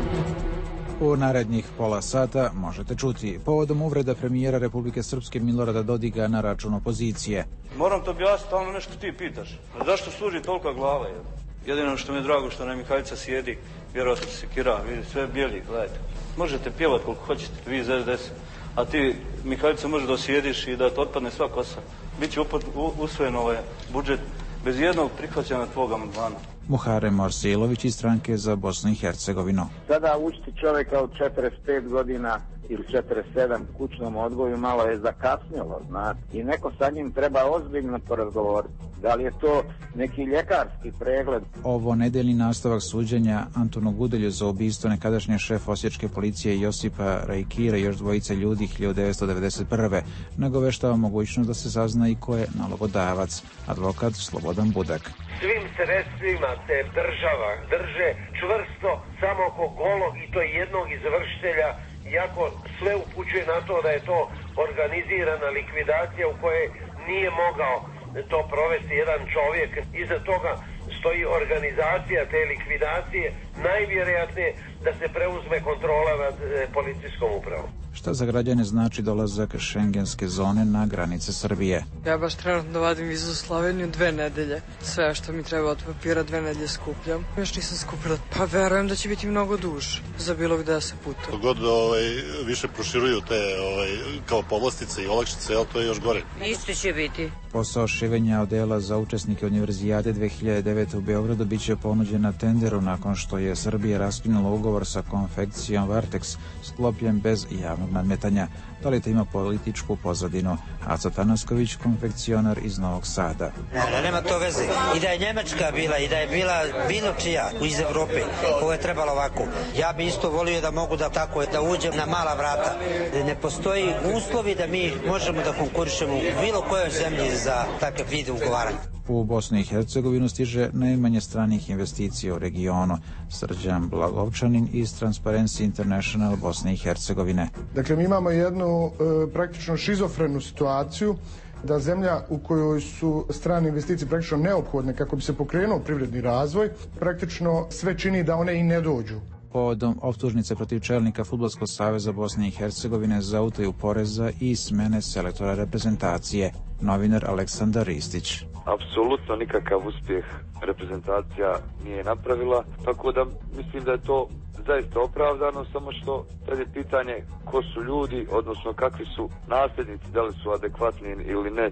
U narednih pola sata možete čuti povodom uvreda premijera Republike Srpske Milorada Dodiga na račun opozicije. Moram to objasniti, stalno nešto ti pitaš. A zašto služi tolika glava? Je? Jedino što mi je drago što nam Mihajlica sjedi, vjerojatno se sekira, vidi, sve bijeli, gledajte. Možete pjevati koliko hoćete, vi iz S D S, a ti, Mihajlica, može da sjediš i da te otpadne sva kosa. Biće usvojen ovaj budžet bez jednog prihvaćanja tvog amandmana. Muharrem Morsilović iz stranke za Bosnu i Hercegovinu. Sada učiti čovjeka od četrdeset pet godina ili četrdeset sedam kućnom odgoju malo je zakasnilo, znate. I neko sa njim treba ozbiljno porazgovoriti. Da li je to neki ljekarski pregled? Ovo nedeljni nastavak suđenja Antonu Gudelju za ubistvo nekadašnje šef osječke policije Josipa Rajkira i još dvojice ljudi hiljadu devetsto devedeset prve nagoveštava mogućnost da se sazna i ko je nalogodavac, advokat Slobodan Budak. Svim sredstvima se država drže čvrsto samo oko golog i to jednog izvršitelja, iako sve upućuje na to da je to organizirana likvidacija u kojoj nije mogao to provesti jedan čovjek. Iza toga stoji organizacija te likvidacije, najvjerojatnije da se preuzme kontrola nad policijskom upravom. Šta za građane znači dolazak šengenske zone na granice Srbije? Ja baš trenutno vadim vizu u Sloveniju dve nedelje. Sve što mi treba od papira dve nedelje skupljam. Još nisam skupila. Pa verujem da će biti mnogo duže za bilo gde se puta. Kogod ovaj, više proširuju te ovaj, kao povlastice i olakšice, jel, to je još gore. Isto će biti. Posao šivenja odela za učesnike Univerzijade dve hiljade devete u Beogradu biće ponuđen na tenderu nakon što je Srbija raskinula ugovor sa konfekcijom Vartex sklopljen bez javnog nadmetanja. Da li to ima političku pozadinu? Aco Tanasković, konfekcionar iz Novog Sada. Ne, ne, nema to veze. I da je Njemačka bila, i da je bila bilo čija iz Evrope, ovo je trebalo ovako. Ja bi isto volio da mogu da tako, da uđem na mala vrata. Ne postoji uslovi da mi možemo da konkurišemo u bilo kojoj zemlji za takve vide ugovaranja. U Bosnu i Hercegovinu stiže najmanje stranih investicija u regionu. Srđan Blagovčanin iz Transparency International Bosne i Hercegovine. Dakle, mi imamo jednu e, praktično šizofrenu situaciju da zemlja u kojoj su strane investicije praktično neophodne kako bi se pokrenuo privredni razvoj, praktično sve čini da one i ne dođu. Povodom optužnice protiv čelnika Fudbalskog saveza Bosne i Hercegovine za utaju poreza i smene selektora reprezentacije, novinar Aleksandar Ristić. Apsolutno nikakav uspjeh reprezentacija nije napravila, tako da mislim da je to zaista opravdano, samo što tad je pitanje ko su ljudi, odnosno kakvi su nasljednici, da li su adekvatni ili ne.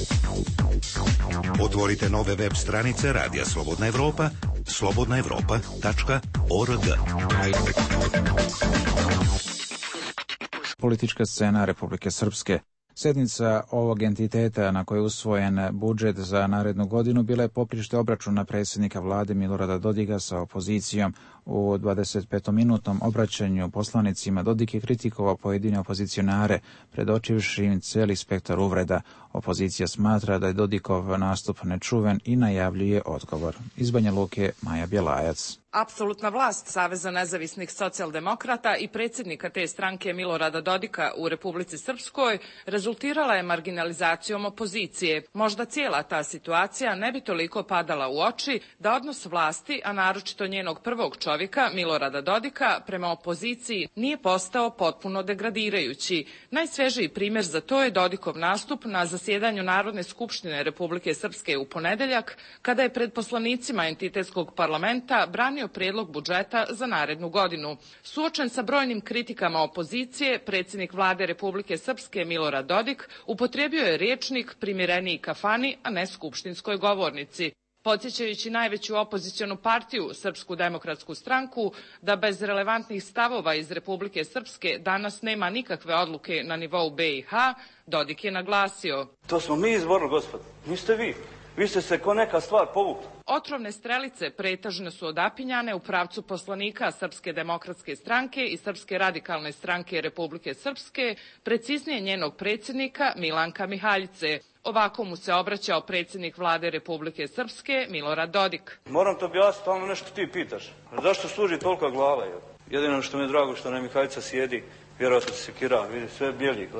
Otvorite nove web stranice Radija Slobodna Evropa, slobodna evropa tačka org. Politička scena Republike Srpske. Sednica ovog entiteta na kojoj je usvojen budžet za narednu godinu bila je poprište obračuna predsjednika vlade Milorada Dodiga sa opozicijom. U dvadesetpetominutnom obraćanju poslanicima Dodik je kritikovao pojedine opozicionare, predočivši im cijeli spektar uvreda. Opozicija smatra da je Dodikov nastup nečuven i najavljuje odgovor. Iz Banja Luke, Maja Bjelajac. Apsolutna vlast Saveza nezavisnih socijaldemokrata i predsjednika te stranke Milorada Dodika u Republici Srpskoj rezultirala je marginalizacijom opozicije. Možda cijela ta situacija ne bi toliko padala u oči da odnos vlasti, a naročito njenog prvog čovjeka Milorada Dodika prema opoziciji nije postao potpuno degradirajući. Najsvežiji primjer za to je Dodikov nastup na zasjedanju Narodne skupštine Republike Srpske u ponedeljak, kada je pred poslanicima entitetskog parlamenta branio prijedlog budžeta za narednu godinu. Suočen sa brojnim kritikama opozicije, predsjednik vlade Republike Srpske Milorad Dodik upotrijebio je rječnik primjereniji kafani, a ne skupštinskoj govornici. Podsjećajući najveću opozicionu partiju, Srpsku demokratsku stranku, da bez relevantnih stavova iz Republike Srpske danas nema nikakve odluke na nivou B i H, Dodik je naglasio. To smo mi izborili, gospod, niste vi. Vi ste se ko neka stvar povukli. Otrovne strelice pretežno su odapinjane u pravcu poslanika Srpske demokratske stranke i Srpske radikalne stranke Republike Srpske, preciznije njenog predsjednika Milanka Mihaljice. Ovako mu se obraćao predsjednik vlade Republike Srpske Milorad Dodik. Moram to objasniti, stalno nešto ti pitaš. Zašto služi tolika glava? Jedino što mi je drago što nam Mihajlica sjedi, vjerojatno se sekira, vidi sve bijeli, gledajte.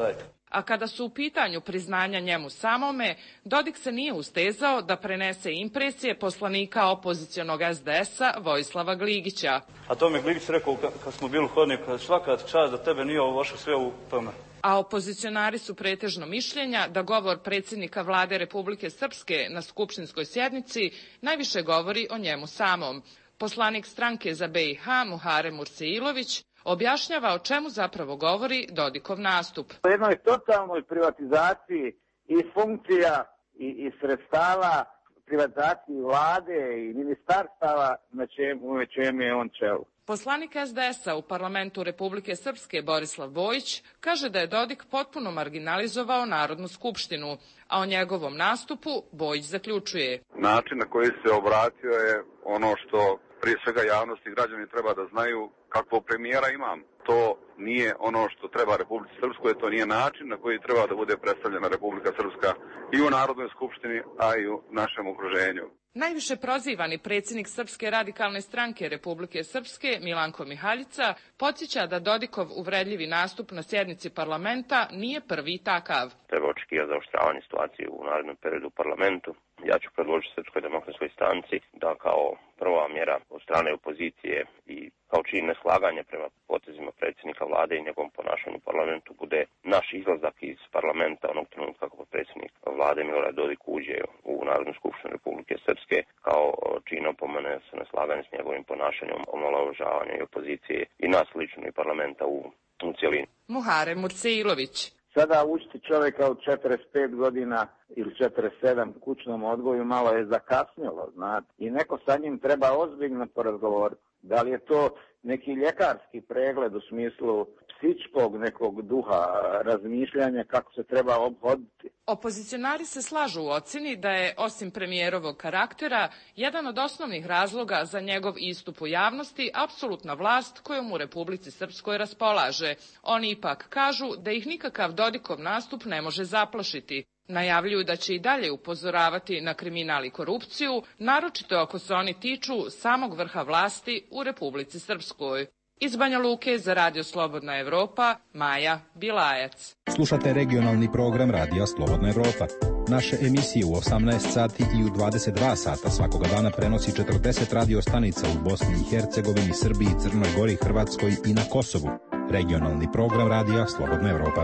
A kada su u pitanju priznanja njemu samome, Dodik se nije ustezao da prenese impresije poslanika opozicionog es de es-a Vojislava Gligića. A to mi Gligić rekao kad smo bili u hodniku, svaka čast da tebe nije ovo vaše sve u tome. A opozicionari su pretežno mišljenja da govor predsjednika vlade Republike Srpske na skupštinskoj sjednici najviše govori o njemu samom. Poslanik stranke za be i ha Muharem Murseilović objašnjava o čemu zapravo govori Dodikov nastup. U jednoj totalnoj privatizaciji i funkcija i, i sredstava, privatizaciji vlade i ministarstava na čemu, čemu je on čelu. Poslanik es de es-a u parlamentu Republike Srpske Borislav Bojić kaže da je Dodik potpuno marginalizovao Narodnu skupštinu, a o njegovom nastupu Bojić zaključuje. Način na koji se obratio je ono što prije svega javnosti i građani treba da znaju kakvog premijera imam. To nije ono što treba Republici Srpskoj, to nije način na koji treba da bude predstavljena Republika Srpska i u Narodnoj skupštini, a i u našem okruženju. Najviše prozivani predsjednik Srpske radikalne stranke Republike Srpske, Milanko Mihaljica, podsjeća da Dodikov uvredljivi nastup na sjednici parlamenta nije prvi takav. Treba očekivati zaoštravanje situacije u narednom periodu u parlamentu. Ja ću predložiti Srpskoj demokratskoj stranci da kao prva mjera od strane opozicije i kao čin neslaganja prema potezima predsjednika vlade i njegovom ponašanju u parlamentu bude naš izlazak iz parlamenta onog trenutka kako predsjednik vlade Milorad Dodik uđe u Narodnu skupštinu Republike Srpske kao čin opomene sa neslaganjem s njegovim ponašanjem, omalovažavanja i opozicije i nas lično i parlamenta u, u cijelini. Muharem Murseilović. Sada učiti čovjeka od četrdeset pet godina ili četrdeset sedam kućnom odgoju malo je zakasnilo, znate. I neko sa njim treba ozbiljno porazgovoriti. Da li je to neki ljekarski pregled u smislu psičkog nekog duha, razmišljanja kako se treba obhoditi. Opozicionari se slažu u ocjeni da je, osim premijerovog karaktera, jedan od osnovnih razloga za njegov istup u javnosti apsolutna vlast kojom u Republici Srpskoj raspolaže. Oni ipak kažu da ih nikakav Dodikov nastup ne može zaplašiti. Najavljuju da će i dalje upozoravati na kriminal i korupciju, naročito ako se oni tiču samog vrha vlasti u Republici Srpskoj. Iz Banja Luke za Radio Slobodna Evropa, Maja Bilajac. Slušate regionalni program Radija Slobodna Evropa. Naše emisije u osamnaest sati i u dvadeset dva sata svakoga dana prenosi četrdeset radio stanica u Bosni i Hercegovini, Srbiji, Crnoj Gori, Hrvatskoj i na Kosovu. Regionalni program Radija Slobodna Evropa.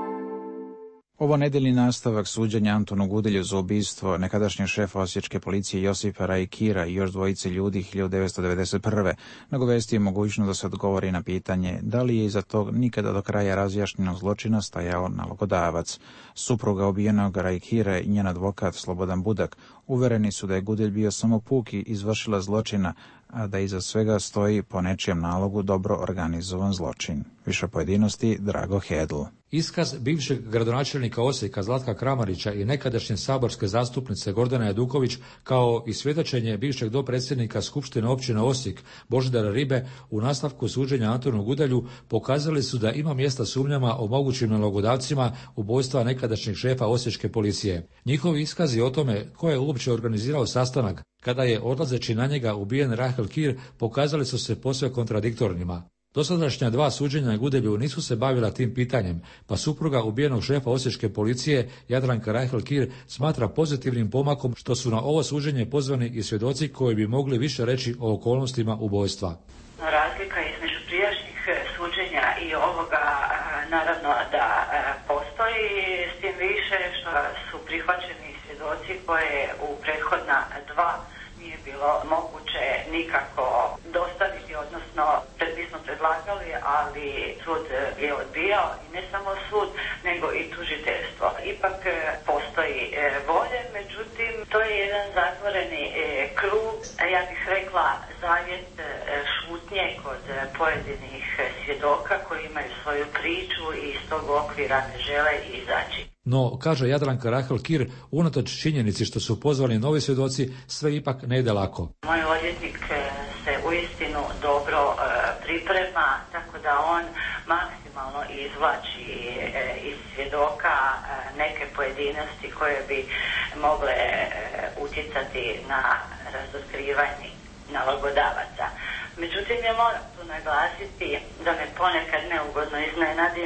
Ovo nedeljni nastavak suđenja Antonu Gudelju za ubistvo nekadašnjeg šefa osječke policije Josipa Rajkira i još dvojice ljudi hiljadu devetsto devedeset prve nagovestio mogućnost da se odgovori na pitanje da li je iza tog nikada do kraja razjašnjenog zločina stajao nalogodavac. Supruga ubijenog Rajkira i njen advokat Slobodan Budak uvereni su da je Gudelj bio samo puki izvršila zločina, a da iza svega stoji po nečijem nalogu dobro organizovan zločin. Više pojedinosti Drago Hedl. Iskaz bivšeg gradonačelnika Osijeka Zlatka Kramarića i nekadašnje saborske zastupnice Gordana Jaduković, kao i svjedočenje bivšeg dopredsjednika Skupštine općine Osijek Božidara Ribe u nastavku suđenja Antonu Gudelju pokazali su da ima mjesta sumnjama o mogućim nalogodavcima ubojstva nekadašnjeg šefa osječke policije. Njihovi iskazi o tome ko je uopće organizirao sastanak kada je odlazeći na njega ubijen Rahel Kir pokazali su se posve kontradiktornima. Dosadašnja dva suđenja Gudelju nisu se bavila tim pitanjem, pa supruga ubijenog šefa osječke policije Jadranka Rahel Kir smatra pozitivnim pomakom što su na ovo suđenje pozvani i svjedoci koji bi mogli više reći o okolnostima ubojstva. Razlika između prijašnjih suđenja i ovoga naravno da postoji, s tim više što su prihvaćeni svjedoci koje u prethodna dva nije bilo moguće nikako dostaviti, odnosno mi smo predlagali, ali sud je odbijao i ne samo sud, nego i tužiteljstvo. Ipak postoji volje, međutim to je jedan zatvoreni krug, ja bih rekla zavjet šutnje kod pojedinih svjedoka koji imaju svoju priču i iz tog okvira ne žele izaći. No, kaže Jadranka Rahel Kir, unatoč činjenici što su pozvani novi svjedoci, sve ipak ne ide lako. Moj odvjetnik se uistinu dobro e, priprema, tako da on maksimalno izvlači e, iz svjedoka e, neke pojedinosti koje bi mogle e, utjecati na razotkrivanje nalogodavaca. Međutim, ja moram tu naglasiti da me ponekad neugodno iznenadim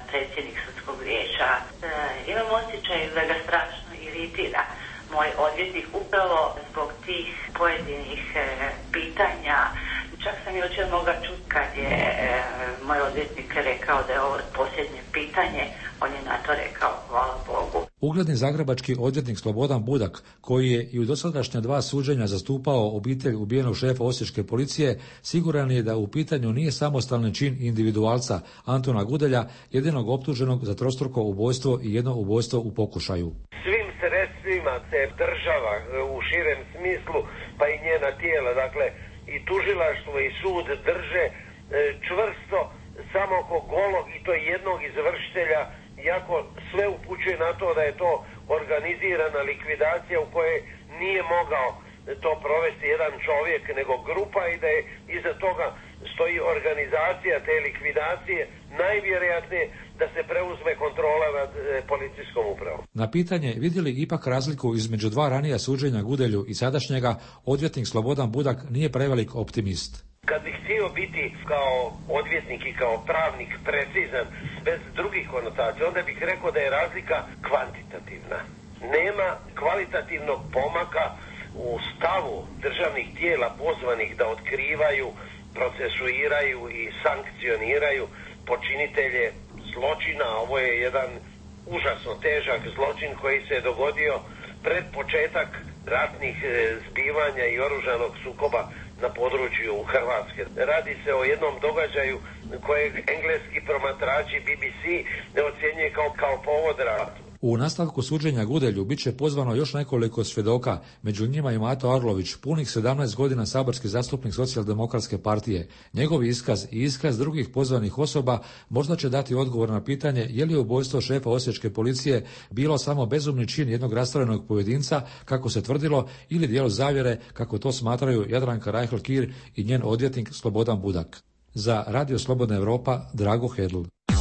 predsjednik sudskog vijeća. E, imam osjećaj da ga strašno iritira moj odvjetnik upravo zbog tih pojedinih e, pitanja. Čak sam jučer mogla čuti kad je e, moj odvjetnik rekao da je ovo posljednje pitanje, on je na to rekao hvala Bogu. Ugledni zagrebački odvjetnik Slobodan Budak, koji je i u dosadašnja dva suđenja zastupao obitelj ubijenog šefa osječke policije, siguran je da u pitanju nije samostalni čin individualca Antuna Gudelja, jedinog optuženog za trostruko ubojstvo i jedno ubojstvo u pokušaju. Svim sredstvima se država u širem smislu, pa i njena tijela, dakle i tužilaštvo i sud drže e, čvrsto samo oko golog i to jednog izvršitelja, iako sve upućuje na to da je to organizirana likvidacija u kojoj nije mogao to provesti jedan čovjek nego grupa i da je iza toga stoji organizacija te likvidacije, najvjerojatnije da se preuzme kontrola nad e, policijskom upravom. Na pitanje vidi li ipak razliku između dva ranija suđenja Gudelju i sadašnjega, odvjetnik Slobodan Budak nije prevelik optimist. Kad bih htio biti kao odvjetnik i kao pravnik precizan, bez drugih konotacija, onda bih rekao da je razlika kvantitativna. Nema kvalitativnog pomaka u stavu državnih tijela pozvanih da otkrivaju, procesuiraju i sankcioniraju počinitelje zločina. Ovo je jedan užasno težak zločin koji se je dogodio pred početak ratnih zbivanja i oružanog sukoba na području Hrvatske. Radi se o jednom događaju kojeg engleski promatrači B B C ne ocjenjuje kao, kao povod ratu. U nastavku suđenja Gudelju bit će pozvano još nekoliko svjedoka, među njima i Mato Arlović, punih sedamnaest godina saborski zastupnik Socijaldemokratske partije. Njegov iskaz i iskaz drugih pozvanih osoba možda će dati odgovor na pitanje je li ubojstvo šefa osječke policije bilo samo bezumni čin jednog rastvorenog pojedinca, kako se tvrdilo, ili djelo zavjere, kako to smatraju Jadranka Reihl-Kir i njen odvjetnik Slobodan Budak. Za Radio Slobodna Europa, Drago Hedl.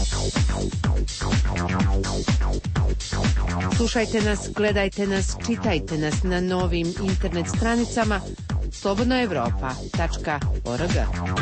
Slušajte nas, gledajte nas, čitajte nas na novim internet stranicama slobodna evropa tačka org.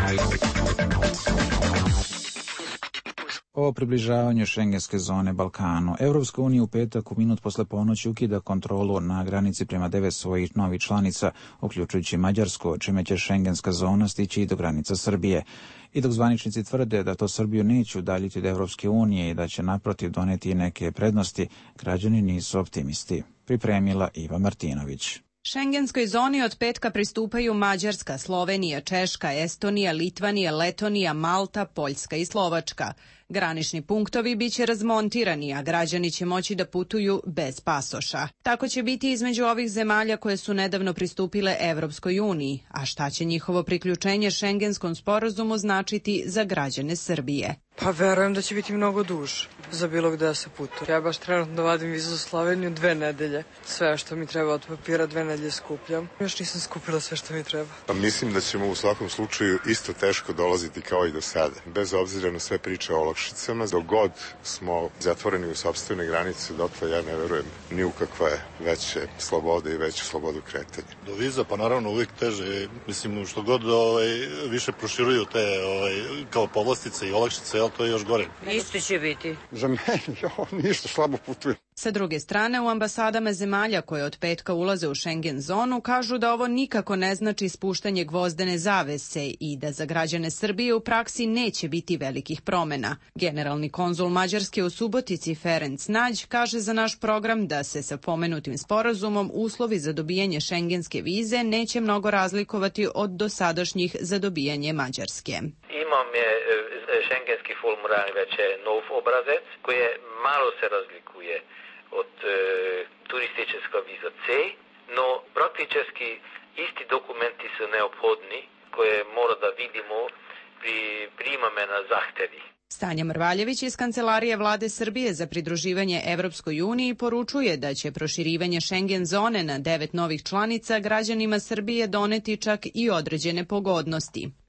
O približavanju šengenske zone Balkanu. Europska unija u petak u minut posle ponoći ukida kontrolu na granici prema devet svojih novih članica, uključujući Mađarsku, čime će šengenska zona stići i do granica Srbije. I dok zvaničnici tvrde da to Srbiju neće udaljiti od Europske unije i da će naprotiv doneti neke prednosti, građani nisu optimisti. Pripremila Iva Martinović. Šengenskoj zoni od petka pristupaju Mađarska, Slovenija, Češka, Estonija, Litvanija, Letonija, Malta, Poljska i Slovačka. Granični punktovi biće razmontirani, a građani će moći da putuju bez pasoša. Tako će biti između ovih zemalja koje su nedavno pristupile Evropskoj uniji, a šta će njihovo priključenje šengenskom sporazumu značiti za građane Srbije? Pa verujem da će biti mnogo duže za bilo gde da se putuje. Ja baš trenutno vadim vizu za Sloveniju dve nedelje. Sve što mi treba od papira dve nedelje skupljam. Još nisam skupila sve što mi treba. Pa mislim da ćemo u svakom slučaju isto teško dolaziti kao i do sada. Bez obzira na sve priče o olakšicama, dok god smo zatvoreni u sopstvene granice, dotle ja ne verujem ni u kakve veće slobode i veću slobodu kretanja. Do viza pa naravno uvijek teže. Mislim što god ovaj, više proširuju te ovaj, kao povlastice i olakšice, ali to je još gore. Isto će biti. Za meni, jo, ništa, slabo putujem. Sa druge strane, u ambasadama zemalja koje od petka ulaze u Schengen zonu kažu da ovo nikako ne znači spuštanje gvozdene zavese i da za građane Srbije u praksi neće biti velikih promena. Generalni konzul Mađarske u Subotici Ferenc Nađ kaže za naš program da se sa pomenutim sporazumom uslovi za dobijanje šengenske vize neće mnogo razlikovati od dosadašnjih za dobijanje Mađarske. Imam je šengenski formular već je nov obrazec koji malo se razlikuje od e, turistička viza C, no praktički isti dokumenti su neophodni koje mora da vidimo pri primame na zahtevi. Stanja Mrvaljević iz Kancelarije Vlade Srbije za pridruživanje Evropskoj uniji poručuje da će proširivanje Schengen zone na devet novih članica građanima Srbije doneti čak i određene pogodnosti.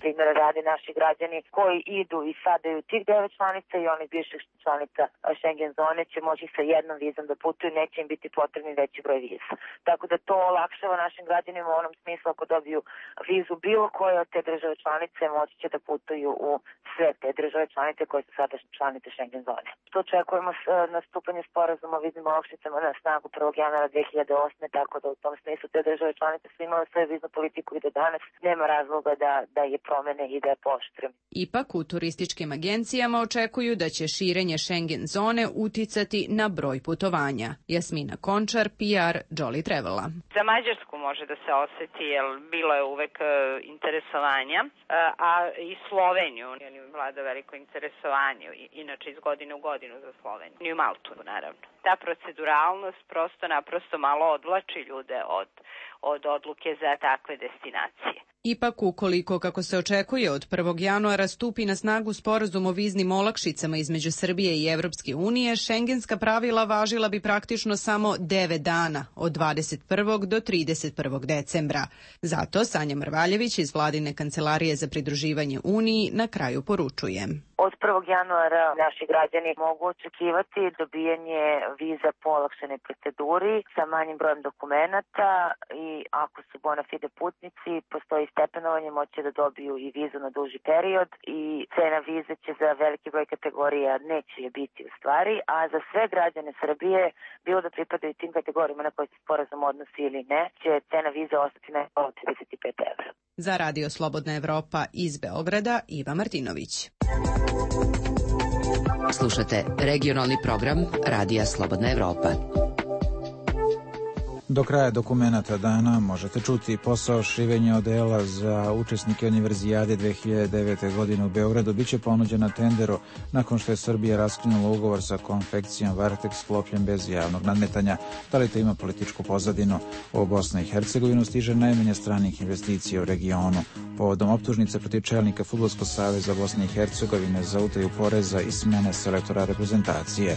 primjera radi naši građani koji idu i sada u tih devet članica i onih bivših članica Schengen zone će moći sa jednom vizom da putuju, neće im biti potrebni veći broj viza. Tako da to olakšava našim građanima u onom smislu ako dobiju vizu bilo koje od te države članice moći će da putuju u sve te države članice koje su sada članice Schengen zone. To očekujemo nastupanje sporazuma o viznim olakšicama na snagu prvog januara dve hiljade osme. Tako da u tom smislu te države članice su imale svoju viznu politiku i do danas nema razloga da, da je promene i da je pooštre. Ipak u turističkim agencijama očekuju da će širenje Schengen zone uticati na broj putovanja. Jasmina Končar, P R Jolly Travela. Za Mađarsku može da se oseti, jer bilo je uvek interesovanja, a i Sloveniju, jer vlada veliko interesovanje, inače iz godine u godinu za Sloveniju, i u Maltu naravno. Ta proceduralnost prosto naprosto malo odvlači ljude od, od odluke za takve destinacije. Ipak, ukoliko, kako se očekuje, od prvog januara stupi na snagu sporazum o viznim olakšicama između Srbije i Evropske unije, šengenska pravila važila bi praktično samo devet dana, od dvadeset prvog do trideset prvog decembra. Zato Sanja Mrvaljević iz Vladine kancelarije za pridruživanje Uniji na kraju poručuje. Od prvog januara naši građani mogu očekivati dobijanje viza po olakšanoj proceduri sa manjim brojem dokumenata i ako su bona fide putnici, postoji stepenovanje, moće da dobiju i vizu na duži period i cena vize će za veliki broj kategorija neće je biti u stvari, a za sve građane Srbije, bilo da pripadaju tim kategorijama na koje se sporazum odnosi ili ne, će cena vize ostati na trideset pet evra. Za Radio Slobodna Evropa iz Beograda, Iva Martinović. Slušate regionalni program Radija Slobodna Evropa. Do kraja dokumenata dana možete čuti posao šivenja odela za učesnike Univerzijade dve hiljade devete. godine u Beogradu biće ponuđen na tenderu nakon što je Srbija raskinula ugovor sa konfekcijom Vartex sklopljen bez javnog nadmetanja. Da li to ima političku pozadinu? U Bosnu i Hercegovinu stiže najmanje stranih investicija u regionu. Povodom optužnice protiv čelnika Fudbalskog saveza Bosne i Hercegovine za utaju poreza i smene selektora reprezentacije.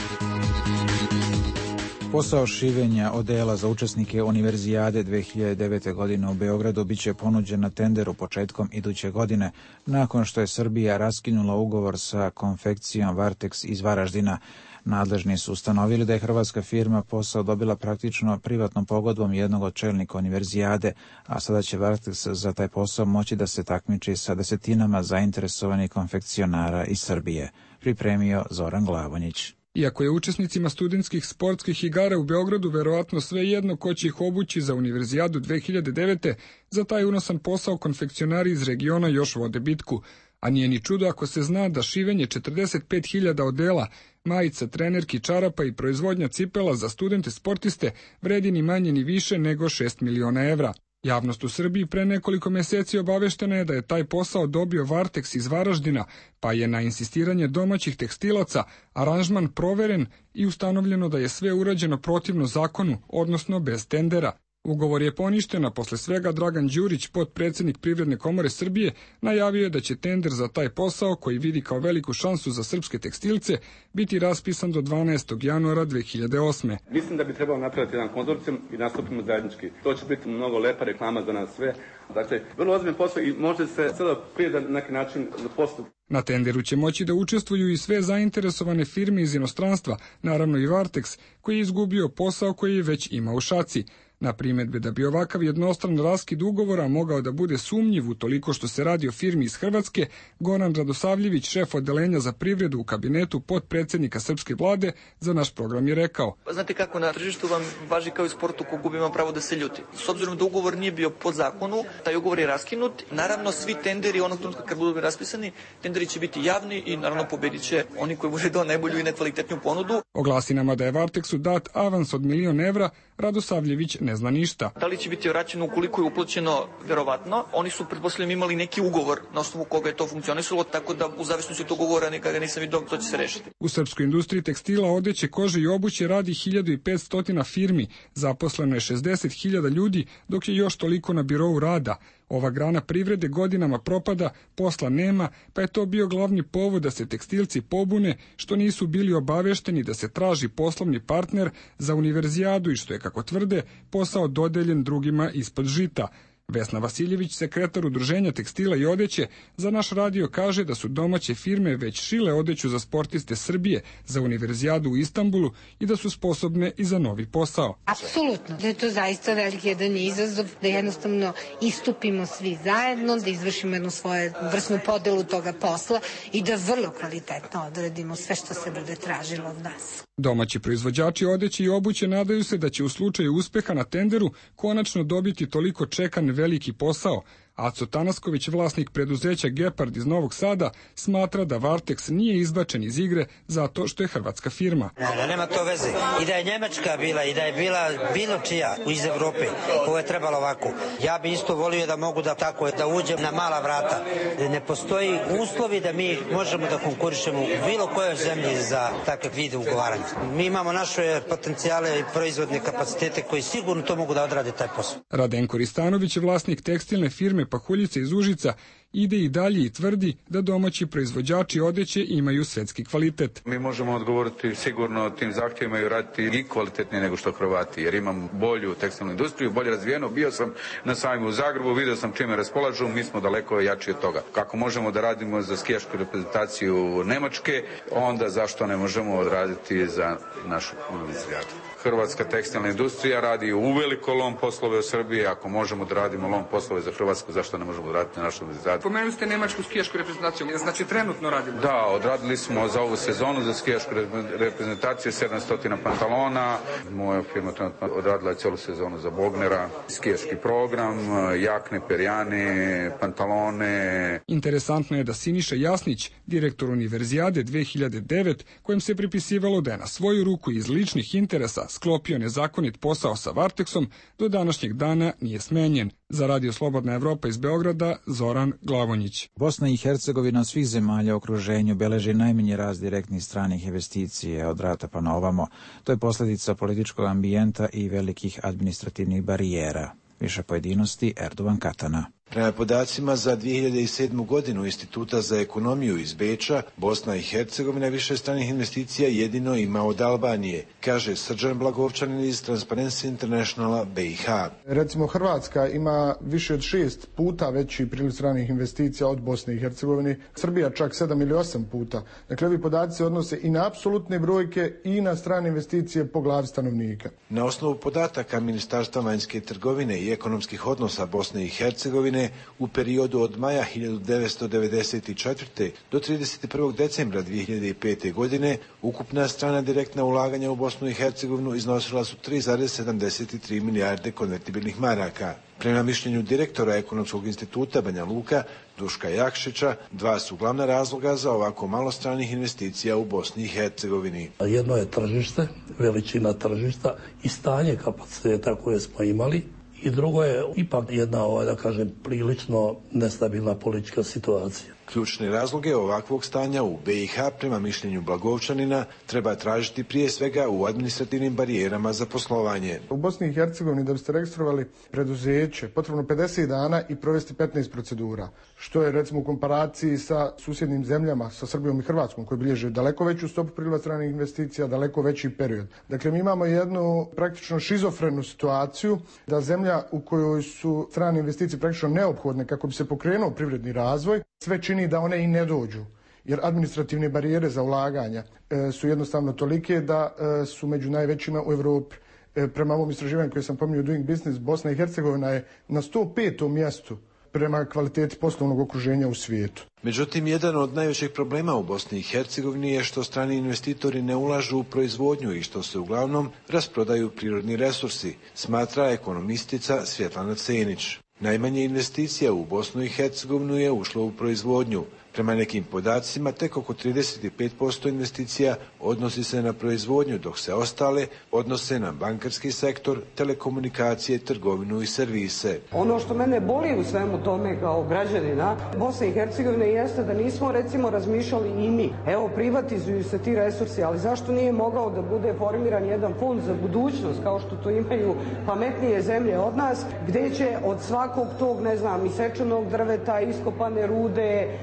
Posao šivenja odela za učesnike Univerzijade dve hiljade devete. godine u Beogradu biće ponuđen na tenderu početkom iduće godine, nakon što je Srbija raskinula ugovor sa konfekcijom Vartex iz Varaždina. Nadležni su ustanovili da je hrvatska firma posao dobila praktično privatnom pogodbom jednog od čelnika Univerzijade, a sada će Vartex za taj posao moći da se takmiči sa desetinama zainteresovanih konfekcionara iz Srbije. Pripremio Zoran Glavonjić. Iako je učesnicima studentskih sportskih igara u Beogradu verovatno sve jedno ko će ih obući za Univerzijadu dve hiljade devete. za taj unosan posao konfekcionari iz regiona još vode bitku. A nije ni čudo ako se zna da šivenje četrdeset pet hiljada odela, majica, trenerki, čarapa i proizvodnja cipela za studente sportiste vredi ni manje ni više nego šest miliona evra. Javnost u Srbiji pre nekoliko meseci obaveštena je da je taj posao dobio Vartex iz Varaždina, pa je na insistiranje domaćih tekstilaca aranžman proveren i ustanovljeno da je sve urađeno protivno zakonu, odnosno bez tendera. Ugovor je poništen, a posle svega Dragan Đurić, potpredsednik Privredne komore Srbije, najavio je da će tender za taj posao, koji vidi kao veliku šansu za srpske tekstilce, biti raspisan do dvanaestog januara dve hiljade osme. Mislim da bi trebalo napraviti jedan konzorcijum i nastupimo zajednički. To će biti mnogo lepa reklama za nas sve. Dakle, vrlo ozbiljan posao i može se sada prije da na neki način postup. Na tenderu će moći da učestvuju i sve zainteresovane firme iz inostranstva, naravno i Vartex, koji je izgubio posao koji je već imao u šaci. Na primedbe da bi ovakav jednostran raskid ugovora mogao da bude sumnjiv utoliko što se radi o firmi iz Hrvatske, Goran Radosavljević, šef odeljenja za privredu u kabinetu potpredsednika srpske vlade, za naš program je rekao. Znate kako, na tržištu vam važi kao i sportu, ko gubi ima pravo da se ljuti. S obzirom da ugovor nije bio pod zakonu, taj ugovor je raskinut. Naravno, svi tenderi onog trenutka kad budu raspisani, tenderi će biti javni i naravno pobedit će oni koji bude dao najbolju i najkvalitetniju ponudu. Oglasi nama da je Varteksu dat avans od milion evra, Radosavljević ne zna ništa. Da li će biti vraćeno ukoliko je uplaćeno, verovatno. Oni su pretpostavljam imali neki ugovor na osnovu koga je to funkcionisalo, tako da u zavisnosti od tog ugovora nikada nisam vidio to će se rešiti. U srpskoj industriji tekstila, odeće, kože i obuće radi hiljadu i petsto firmi, zaposleno je šezdeset hiljada ljudi, dok je još toliko na birou rada. Ova grana privrede godinama propada, posla nema, pa je to bio glavni povod da se tekstilci pobune što nisu bili obavešteni da se traži poslovni partner za Univerzijadu i što je, kako tvrde, posao dodeljen drugima ispod žita. Vesna Vasiljević, sekretar Udruženja tekstila i odeće, za naš radio kaže da su domaće firme već šile odeću za sportiste Srbije za univerzijadu u Istanbulu i da su sposobne i za novi posao. Apsolutno, da je to zaista veliki jedan izazov, da jednostavno istupimo svi zajedno, da izvršimo jednu svoju vrsnu podelu toga posla i da vrlo kvalitetno odradimo sve što se bude tražilo od nas. Domaći proizvođači odeće i obuće nadaju se da će u slučaju uspeha na tenderu konačno dobiti toliko čekan veliki posao. Aco Tanasković, vlasnik preduzeća Gepard iz Novog Sada, smatra da Varteks nije izbačen iz igre zato što je hrvatska firma. Ne, nema to veze. I da je Njemačka bila, i da je bila bilo čija iz Evrope, ovo je trebalo ovako. Ja bi isto volio da mogu da tako, da uđem na mala vrata. Ne postoji uslovi da mi možemo da konkurišemo u bilo kojoj zemlji za takve vide ugovaranja. Mi imamo naše potencijale i proizvodne kapacitete koji sigurno to mogu da odrade taj posao. Radenko Ristanović je vlasnik tekstilne firme Pahuljice iz Užica, ide i dalje i tvrdi da domaći proizvođači odeće imaju svetski kvalitet. Mi možemo odgovoriti sigurno tim zahtjevima i raditi i kvalitetnije nego što Hrvati, jer imam bolju tekstilnu industriju, bolje razvijenu. Bio sam na sajmu u Zagrebu, vidio sam čime raspolažu, mi smo daleko jači od toga. Kako možemo da radimo za skijašku reprezentaciju Nemačke, onda zašto ne možemo odraditi za našu univerzijadu? Hrvatska tekstilna industrija radi uveliko lom poslove u Srbiji, ako možemo da radimo lom poslove za Hrvatsku, zašto ne možemo da raditi na našu univerzijadu? Pomenuli ste nemačku skijašku reprezentaciju, znači trenutno radimo? Da, odradili smo za ovu sezonu za skijašku reprezentaciju sedamsto pantalona. Moja firma trenutno odradila je cijelu sezonu za Bognera, skijaški program, jakne, perjane, pantalone. Interesantno je da Siniša Jasnić, direktor univerzijade dve hiljade devete, kojem se pripisivalo da je na svoju ruku iz ličnih interesa sklopio nezakonit posao sa Varteksom, do današnjeg dana nije smenjen. Za Radio Slobodna Evropa iz Beograda, Zoran Glavonjić. Bosna i Hercegovina od svih zemalja u okruženju beleži najmanji rast direktnih stranih investicija od rata pa na ovamo. To je posljedica političkog ambijenta i velikih administrativnih barijera. Više pojedinosti Erdovan Katana. Prema podacima za dvije hiljade sedmu. godinu Instituta za ekonomiju iz Beča, Bosna i Hercegovina više stranih investicija jedino ima od Albanije, kaže Srđan Blagovčanin iz Transparency Internationala B i H. Recimo Hrvatska ima više od šest puta veći priliv stranih investicija od Bosne i Hercegovine, Srbija čak sedam ili osam puta. Dakle, ovi podaci se odnose i na apsolutne brojke i na strane investicije po glavi stanovnika. Na osnovu podataka Ministarstva vanjske trgovine i ekonomskih odnosa Bosne i Hercegovine u periodu od maja hiljadu devetsto devedeset četvrte. do trideset prvog decembra dvije hiljade pete. godine ukupna strana direktna ulaganja u Bosnu i Hercegovinu iznosila su tri zarez sedamdeset tri milijarde konvertibilnih maraka. Prema mišljenju direktora Ekonomskog instituta Banja Luka, Duška Jakšića, dva su glavna razloga za ovako malo stranih investicija u Bosni i Hercegovini. Jedno je tržište, veličina tržišta i stanje kapaciteta koje smo imali. I drugo je ipak jedna, ovaj, da kažem, prilično nestabilna politička situacija. Ključne razloge ovakvog stanja u B i H, prema mišljenju Blagovčanina, treba tražiti prije svega u administrativnim barijerama za poslovanje. U Bosni i Hercegovini da biste registrovali preduzeće potrebno pedeset dana i provesti petnaest procedura, što je recimo u komparaciji sa susjednim zemljama, sa Srbijom i Hrvatskom, koji bilježe daleko veću stopu priliva stranih investicija, daleko veći period. Dakle, mi imamo jednu praktično šizofrenu situaciju da zemlja u kojoj su strane investicije praktično neophodne kako bi se pokrenuo privredni razvoj, sve čini da one i ne dođu, jer administrativne barijere za ulaganja e, su jednostavno tolike da e, su među najvećima u Evropi. E, prema ovom istraživanju koje sam pominjao Doing Business, Bosna i Hercegovina je na sto petom mjestu prema kvaliteti poslovnog okruženja u svijetu. Međutim, jedan od najvećih problema u Bosni i Hercegovini je što strani investitori ne ulažu u proizvodnju i što se uglavnom rasprodaju prirodni resursi, smatra ekonomistica Svjetlana Cenić. Najmanje investicija u Bosnu i Hercegovinu je ušlo u proizvodnju. Prema nekim podacima, tek oko trideset pet posto investicija odnosi se na proizvodnju, dok se ostale odnose na bankarski sektor, telekomunikacije, trgovinu i servise. Ono što mene boli u svemu tome kao građanina Bosne i Hercegovine jeste da nismo recimo razmišljali i mi. Evo, privatizuju se ti resursi, ali zašto nije mogao da bude formiran jedan fond za budućnost, kao što to imaju pametnije zemlje od nas, gdje će od svakog tog, ne znam, isečenog drveta, iskopane rude, iskopane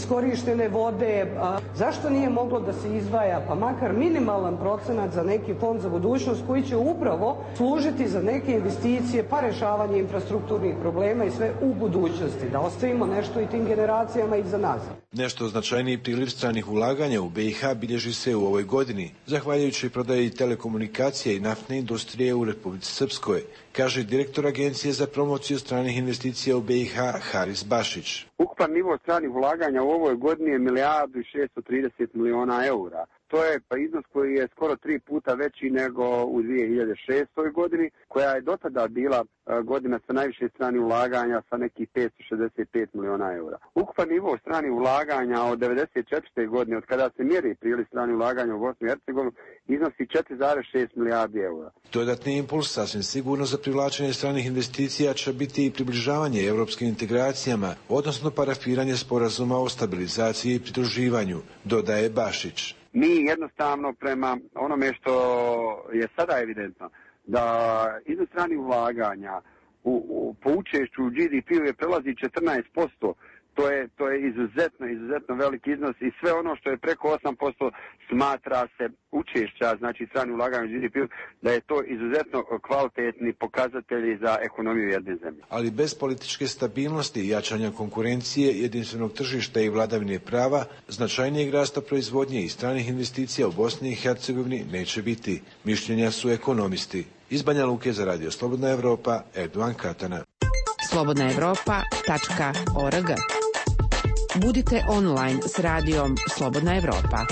iskorištene vode, zašto nije moglo da se izdvaja pa makar minimalan procenat za neki fond za budućnost koji će upravo služiti za neke investicije pa rešavanje infrastrukturnih problema i sve u budućnosti, da ostavimo nešto i tim generacijama iza nas. Nešto značajniji priliv stranih ulaganja u B i H bilježi se u ovoj godini, zahvaljujući prodaji telekomunikacije i naftne industrije u Republici Srpskoj, kaže direktor Agencije za promociju stranih investicija u B i H Haris Bašić. Ukupan nivo stranih ulaganja u ovoj godini je milijardu i šesto trideset miliona eura. To je pa iznos koji je skoro tri puta veći nego u dvije hiljade šestoj godini, koja je dotada bila godina sa najviše stranih ulaganja sa nekih petsto šezdeset pet miliona eura. Ukupan nivo stranih ulaganja od devedeset četvrte godine, od kada se mjeri priliv stranih ulaganja u Bosnu i Hercegovinu, iznosi četiri zarez šest milijardi eura. Dodatni impuls sasvim sigurno za privlačenje stranih investicija će biti i približavanje europskim integracijama, odnosno parafiranje sporazuma o stabilizaciji i pridruživanju, dodaje Bašić. Mi jednostavno prema onome što je sada evidentno, da iznos stranih ulaganja u, u, po učešću u G D P-u je prelazi četrnaest posto, to je, to je izuzetno, izuzetno veliki iznos i sve ono što je preko osam posto smatra se učešća, znači stranih ulaganja u G D P-u, da je to izuzetno kvalitetni pokazatelji za ekonomiju jedne zemlje. Ali bez političke stabilnosti i jačanja konkurencije, jedinstvenog tržišta i vladavine prava, značajnijeg rasta proizvodnje i stranih investicija u Bosni i Hercegovini neće biti. Mišljenja su ekonomisti. Iz Banja Luke za Radio Slobodna Evropa, Erdovan Katana. slobodna evropa tačka org. Budite online s radijom Slobodna Evropa.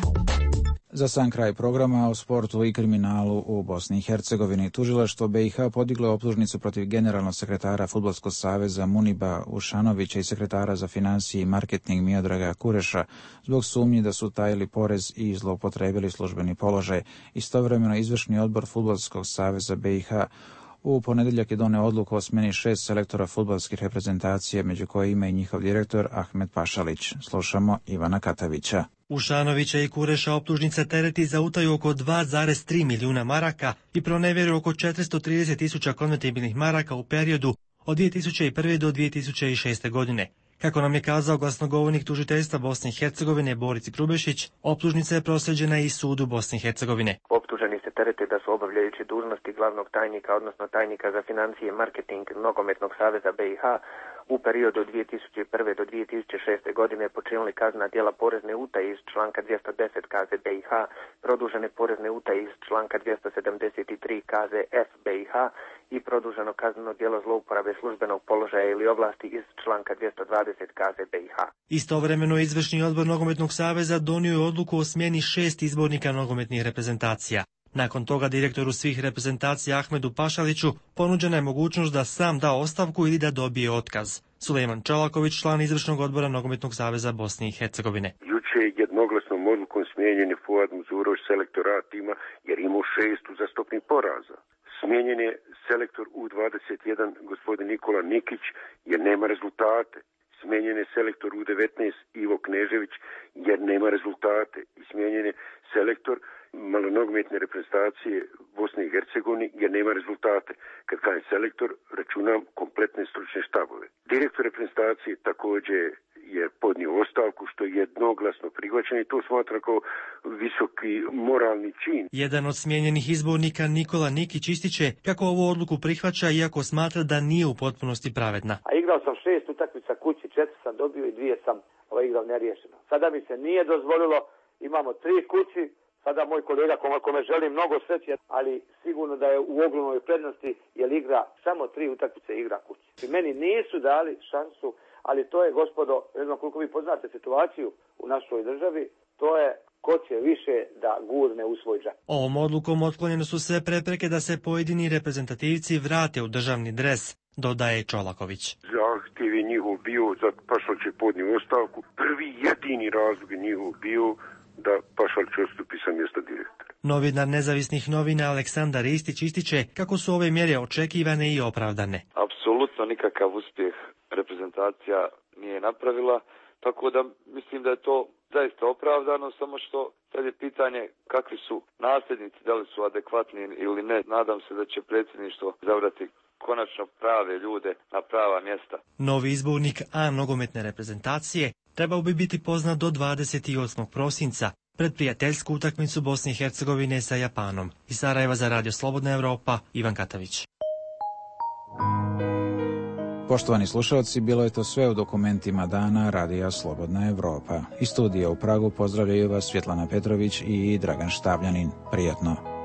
Za sam kraj programa o sportu i kriminalu u Bosni i Hercegovini. Tužilaštvo B i H podiglo optužnicu protiv generalnog sekretara Fudbalskog saveza Muniba Ušanovića i sekretara za financije i marketing Miodraga Kureša zbog sumnji da su tajili porez i zloupotrebili službeni položaj. Istovremeno izvršni odbor Fudbalskog saveza B i H u ponedeljak je doneo odluku o smjeni šest selektora fudbalskih reprezentacije, među koje ima i njihov direktor Ahmed Pašalić. Slušamo Ivana Katavića. Ušanovića i Kureša optužnica tereti za utaju oko dva zarez tri milijuna maraka i pronevjeru oko četiristo trideset tisuća konvertibilnih maraka u periodu od dvije tisuće prve do dvije tisuće šeste godine. Kako nam je kazao glasnogovornik tužiteljstva Bosne i Hercegovine Boris Krubešić, optužnica je proslijeđena i sudu Bosne i Hercegovine. Optuženi se terete da su obavljajući dužnosti glavnog tajnika, odnosno tajnika za financije i marketing Nogometnog saveza B i H u periodu od dvije tisuće prve do dvije tisuće šeste godine počinili kaznena djela porezne utaje iz članka dvjesto deset K Z B i H, produžene porezne utaje iz članka dvjesto sedamdeset tri K Z F B i H i produženo kazneno djelo zlouporabe službenog položaja ili ovlasti iz članka dvjesto dvadeset K Z B i H. Istovremeno izvršni odbor Nogometnog saveza donio je odluku o smjeni šest izbornika nogometnih reprezentacija. Nakon toga direktoru svih reprezentacija Ahmedu Pašaliću ponuđena je mogućnost da sam da ostavku ili da dobije otkaz. Sulejman Čolaković, član izvršnog odbora Nogometnog saveza Bosne i Hercegovine. Juče je jednoglasnom odlukom smijenjen je Fuad Muzurović, selektor A tima, jer imao šest uzastopnih poraza. Smijenjen je selektor U dvadeset jedan gospodin Nikola Nikić jer nema rezultate. Smijenjen je selektor U devetnaest Ivo Knežević jer nema rezultate. I smijenjen je selektor malonogometne reprezentacije Bosne i Hercegovine jer nema rezultate. Kad kažem selektor, računam kompletne stručne štabove. Direktor reprezentacije također je podnio ostavku, što je jednoglasno prihvaćeno i to smatra kao visoki moralni čin. Jedan od smijenjenih izbornika Nikola Nikić ističe kako ovu odluku prihvaća iako smatra da nije u potpunosti pravedna. A igrao sam šest utakmica kući, četiri sam dobio i dvije sam ovaj igrao neriješeno. Sada mi se nije dozvolilo, imamo tri kući. Sada moj kolega kome, kome želim mnogo sreće, ali sigurno da je u ogromnoj prednosti jer igra samo tri utakmice igra kući. Meni nisu dali šansu, ali to je, gospodo, ne znam koliko vi poznate situaciju u našoj državi, to je ko će više da gurne u svoj džep. Ovom odlukom otklonjene su sve prepreke da se pojedini reprezentativci vrate u državni dres, dodaje Čolaković. Zahtjev je njihov bio, zato Pašalić je podnio ostavku. Prvi jedini razlog je njihov bio da Pašalić odstupi sa mjesta direktora. Novinar nezavisnih novina Aleksandar Istić ističe kako su ove mjere očekivane i opravdane. Apsolutno nikakav uspjeh reprezentacija nije napravila, tako da mislim da je to zaista opravdano, samo što sad je pitanje kakvi su nasljednici, da li su adekvatni ili ne. Nadam se da će predsjedništvo izabrati konačno prave ljude na prava mjesta. Novi izbornik A nogometne reprezentacije trebao bi biti poznat do dvadeset osmog prosinca pred prijateljsku utakmicu Bosne i Hercegovine sa Japanom. Iz Sarajeva za Radio Slobodna Evropa, Ivan Katavić. Poštovani slušalci, bilo je to sve u dokumentima dana Radija Slobodna Evropa. Iz studija u Pragu pozdravljaju vas Svjetlana Petrović i Dragan Štavljanin. Prijatno.